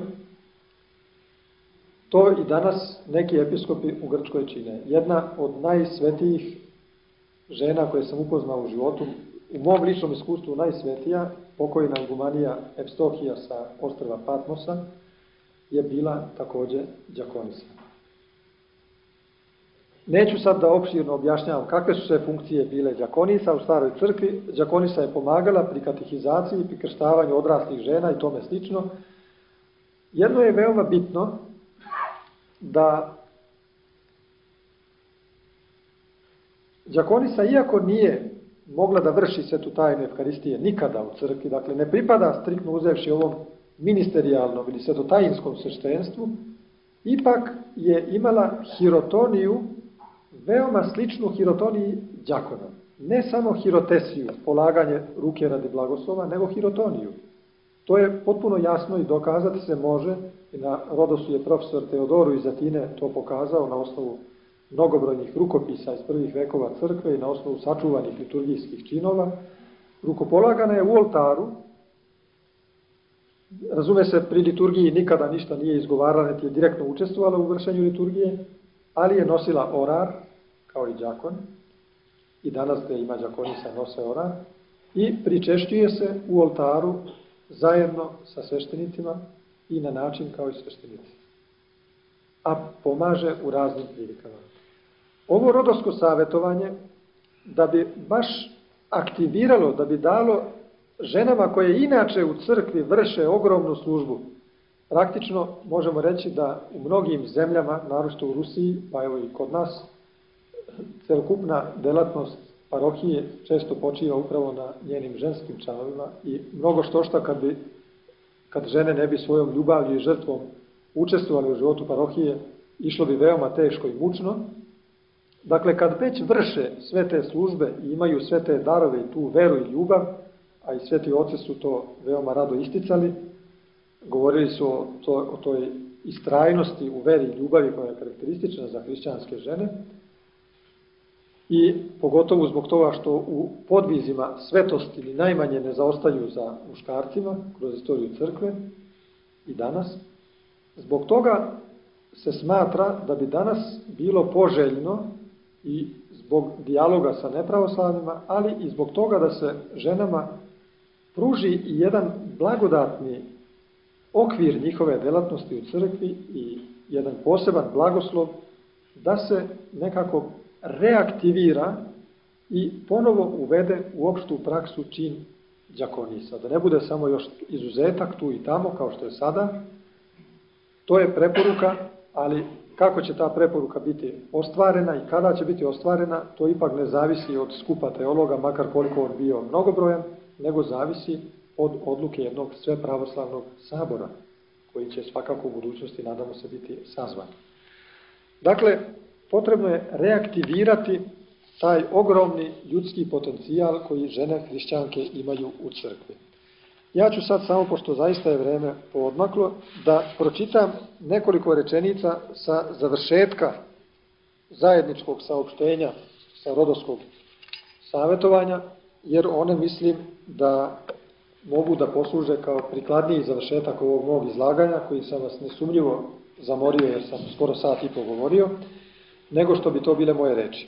To i danas neki episkopi u Grčkoj čine. Jedna od najsvetijih žena koje sam upoznao u životu, u mom ličnom iskustvu najsvetija, pokojna igumanija Evstohija sa ostrva Patmosa, je bila također đakonisa. Neću sad da opširno objašnjavam kakve su sve funkcije bile đakonisa u staroj crkvi. Đakonisa je pomagala pri katehizaciji, pri krštavanju odraslih žena i tome slično. Jedno je veoma bitno, da đakonisa, iako nije mogla da vrši svetu tajnu Evharistije nikada u crkvi, dakle ne pripada striktno uzevši ovom ministerijalnom ili svetotajinskom sveštenstvu, ipak je imala hirotoniju, veoma sličnu hirotoniji đakona. Ne samo hirotesiju, polaganje ruke radi blagoslova, nego hirotoniju. To je potpuno jasno i dokazati se može, i na Rodosu je profesor Teodoru iz Atine to pokazao na osnovu mnogobrojnih rukopisa iz prvih vekova crkve i na osnovu sačuvanih liturgijskih činova. Rukopolagana je u oltaru. Razume se, pri liturgiji nikada ništa nije izgovarala, niti je direktno učestvovala u vršenju liturgije, ali je nosila orar, kao i đakon, i danas gde ima đakonisa nose orar, i pričešćuje se u oltaru zajedno sa sveštenicima i na način kao i sveštenici. A pomaže u raznim prilikama. Ovo rodovsko savjetovanje, da bi baš aktiviralo, da bi dalo ženama koje inače u crkvi vrše ogromnu službu, Praktično možemo reći da u mnogim zemljama, naročito u Rusiji, pa evo i kod nas, celokupna delatnost parohije često počiva upravo na njenim ženskim članovima i mnogo što šta kad, bi, kad žene ne bi svojom ljubavlju i žrtvom učestvovali u životu parohije, išlo bi veoma teško i mučno. Dakle, kad već vrše sve te službe i imaju sve te darove i tu veru i ljubav, a i sveti oci su to veoma rado isticali, govorili su o, to, o toj istrajnosti u veri i ljubavi koja je karakteristična za hrišćanske žene i pogotovo zbog toga što u podvizima svetosti ni najmanje ne zaostaju za muškarcima kroz istoriju crkve i danas. Zbog toga se smatra da bi danas bilo poželjno i zbog dijaloga sa nepravoslavnima, ali i zbog toga da se ženama pruži i jedan blagodatni okvir njihove delatnosti u crkvi i jedan poseban blagoslov da se nekako reaktivira i ponovo uvede u opštu praksu čin đakonisa. Da ne bude samo još izuzetak tu i tamo kao što je sada. To je preporuka, ali kako će ta preporuka biti ostvarena i kada će biti ostvarena, to ipak ne zavisi od skupa teologa, makar koliko on bio mnogobrojan, nego zavisi od odluke jednog svepravoslavnog sabora, koji će svakako u budućnosti, nadamo se, biti sazvan. Dakle, potrebno je reaktivirati taj ogromni ljudski potencijal koji žene hrišćanke imaju u crkvi. Ja ću sad samo, pošto zaista je vreme poodmaklo, da pročitam nekoliko rečenica sa završetka zajedničkog saopštenja sa Rodosskog savjetovanja, jer one mislim da mogu da posluže kao prikladniji završetak ovog mog izlaganja, koji sam vas nesumnjivo zamorio jer sam skoro sat i po govorio, nego što bi to bile moje reči.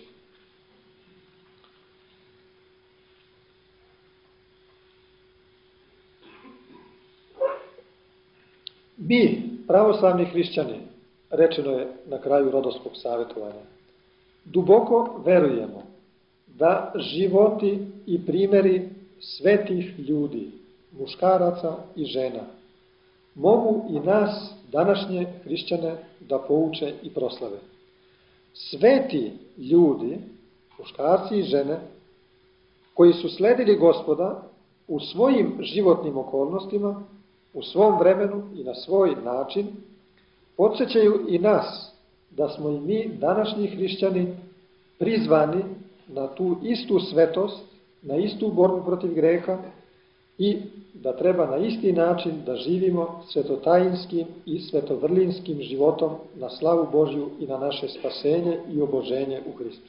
Mi, pravoslavni hrišćani, rečeno je na kraju Rodosskog savjetovanja, duboko verujemo da životi i primjeri svetih ljudi, muškaraca i žena, mogu i nas, današnje hrišćane, da pouče i proslave. Sveti ljudi, muškarci i žene, koji su sledili Gospoda u svojim životnim okolnostima, u svom vremenu i na svoj način, podsjećaju i nas da smo i mi, današnji hrišćani, prizvani na tu istu svetost, na istu borbu protiv greha i da treba na isti način da živimo svetotajinskim i svetovrlinskim životom na slavu Božju i na naše spasenje i oboženje u Hristu.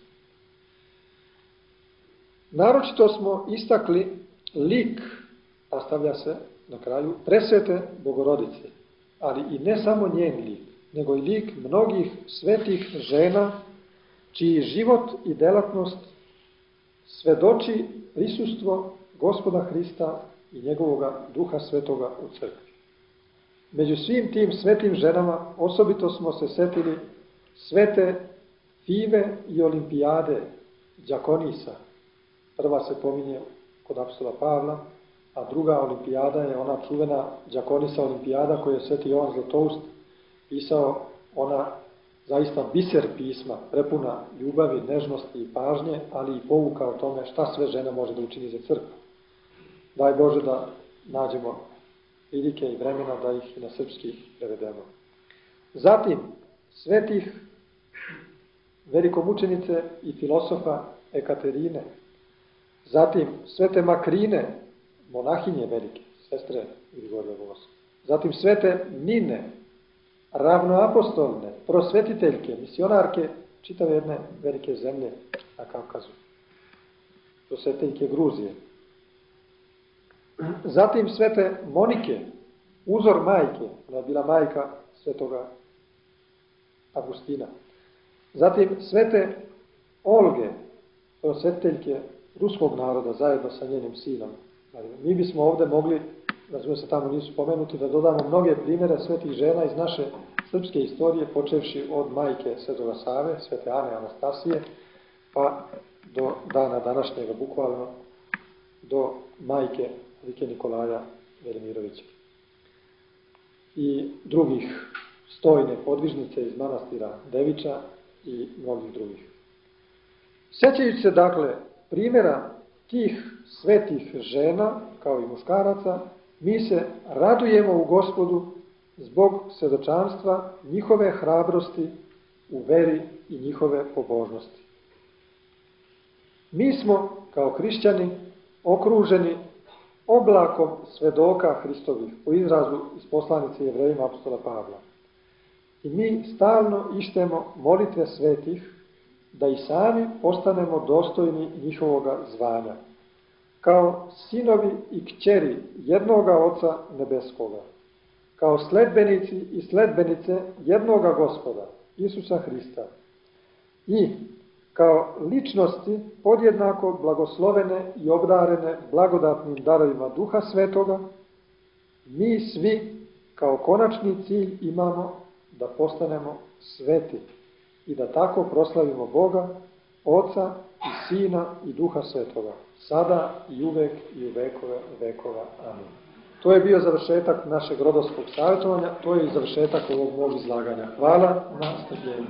Naročito smo istakli lik, nastavlja se na kraju, presvete Bogorodice, ali i ne samo njen lik, nego i lik mnogih svetih žena, čiji život i delatnost svedoči prisustvo Gospoda Hrista i njegovoga Duha Svetoga u crkvi. Među svim tim svetim ženama osobito smo se setili svete Five i Olimpijade, đakonisa. Prva se pominje kod apostola Pavla, a druga olimpijada je ona čuvena đakonisa olimpijada koju je sveti Jovan Zlatoust pisao, ona zaista biser pisma, prepuna ljubavi, nežnosti i pažnje, ali i pouka o tome šta sve žena može da učini za crkvu. Daj Bože da nađemo prilike i vremena da ih i na srpski prevedemo. Zatim, svetih velikomučenice i filosofa Ekaterine, zatim svete Makrine, monahinje velike, sestre Grigorija Bogoslovne, zatim svete Nine, ravnoapostolne, prosvetiteljke, misionarke čitave jedne velike zemlje na Kavkazu, prosvetiteljke Gruzije. Zatim svete Monike, uzor majke, ona je bila majka svetoga Agustina. Zatim svete Olge, prosvetiteljke ruskog naroda zajedno sa njenim sinom. Mi bismo ovdje mogli, razumije se tamo nisu pomenuti, da dodamo mnoge primjere svetih žena iz naše srpske istorije, počevši od majke Svetoga Save, svete Ane Anastasije, pa do dana današnjega, bukvalno, do majke Vike Nikolaja Velimirovića. i drugih stojne podvižnice iz manastira Deviča i mnogih drugih. Sjećajući se, dakle, primjera tih svetih žena, kao i muškaraca, mi se radujemo u Gospodu zbog svjedočanstva njihove hrabrosti u veri i njihove pobožnosti. Mi smo, kao hrišćani, okruženi oblakom svedoka Hristovih, po izrazu iz poslanice Jevrejima apostola Pavla. I mi stalno ištemo molitve svetih da i sami postanemo dostojni njihovoga zvanja, kao sinovi i kćeri jednoga Oca nebeskoga, kao sledbenici i sledbenice jednoga Gospoda, Isusa Hrista, i kao ličnosti podjednako blagoslovene i obdarene blagodatnim darovima Duha Svetoga, mi svi kao konačni cilj imamo da postanemo sveti i da tako proslavimo Boga, Oca i Sina i Duha Svetoga, sada i uvek i u vekove vekova. Amin. To je bio završetak našeg rodovskog savjetovanja, to je i završetak ovog mog izlaganja. Hvala na strpljenju.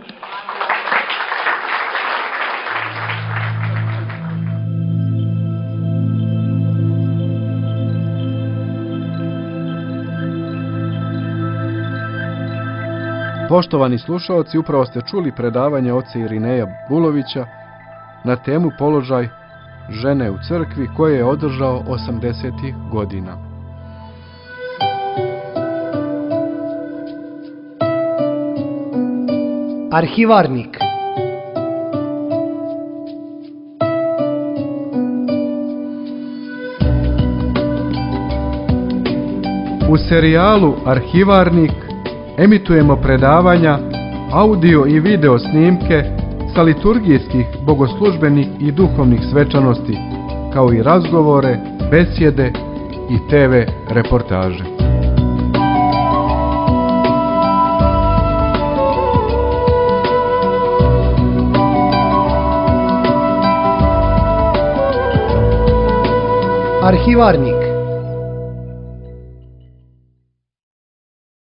Poštovani slušalci, upravo ste čuli predavanje oca Irineja Bulovića na temu položaj žene u crkvi koje je održao osamdesetih godina. Arhivarnik. U serijalu Arhivarnik emitujemo predavanja, audio i video snimke sa liturgijskih, bogoslužbenih i duhovnih svečanosti, kao i razgovore, besjede i te ve reportaže. Arhivarnik.